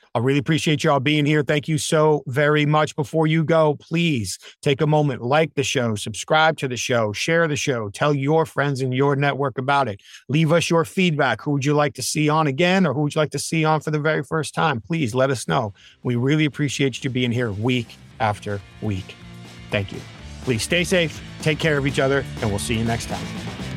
I really appreciate y'all being here. Thank you so very much. Before you go, please take a moment, like the show, subscribe to the show, share the show, tell your friends in your network about it. Leave us your feedback. Who would you like to see on again, or who would you like to see on for the very first time? Please let us know. We really appreciate you being here week after week. Thank you. Please stay safe, take care of each other, and we'll see you next time.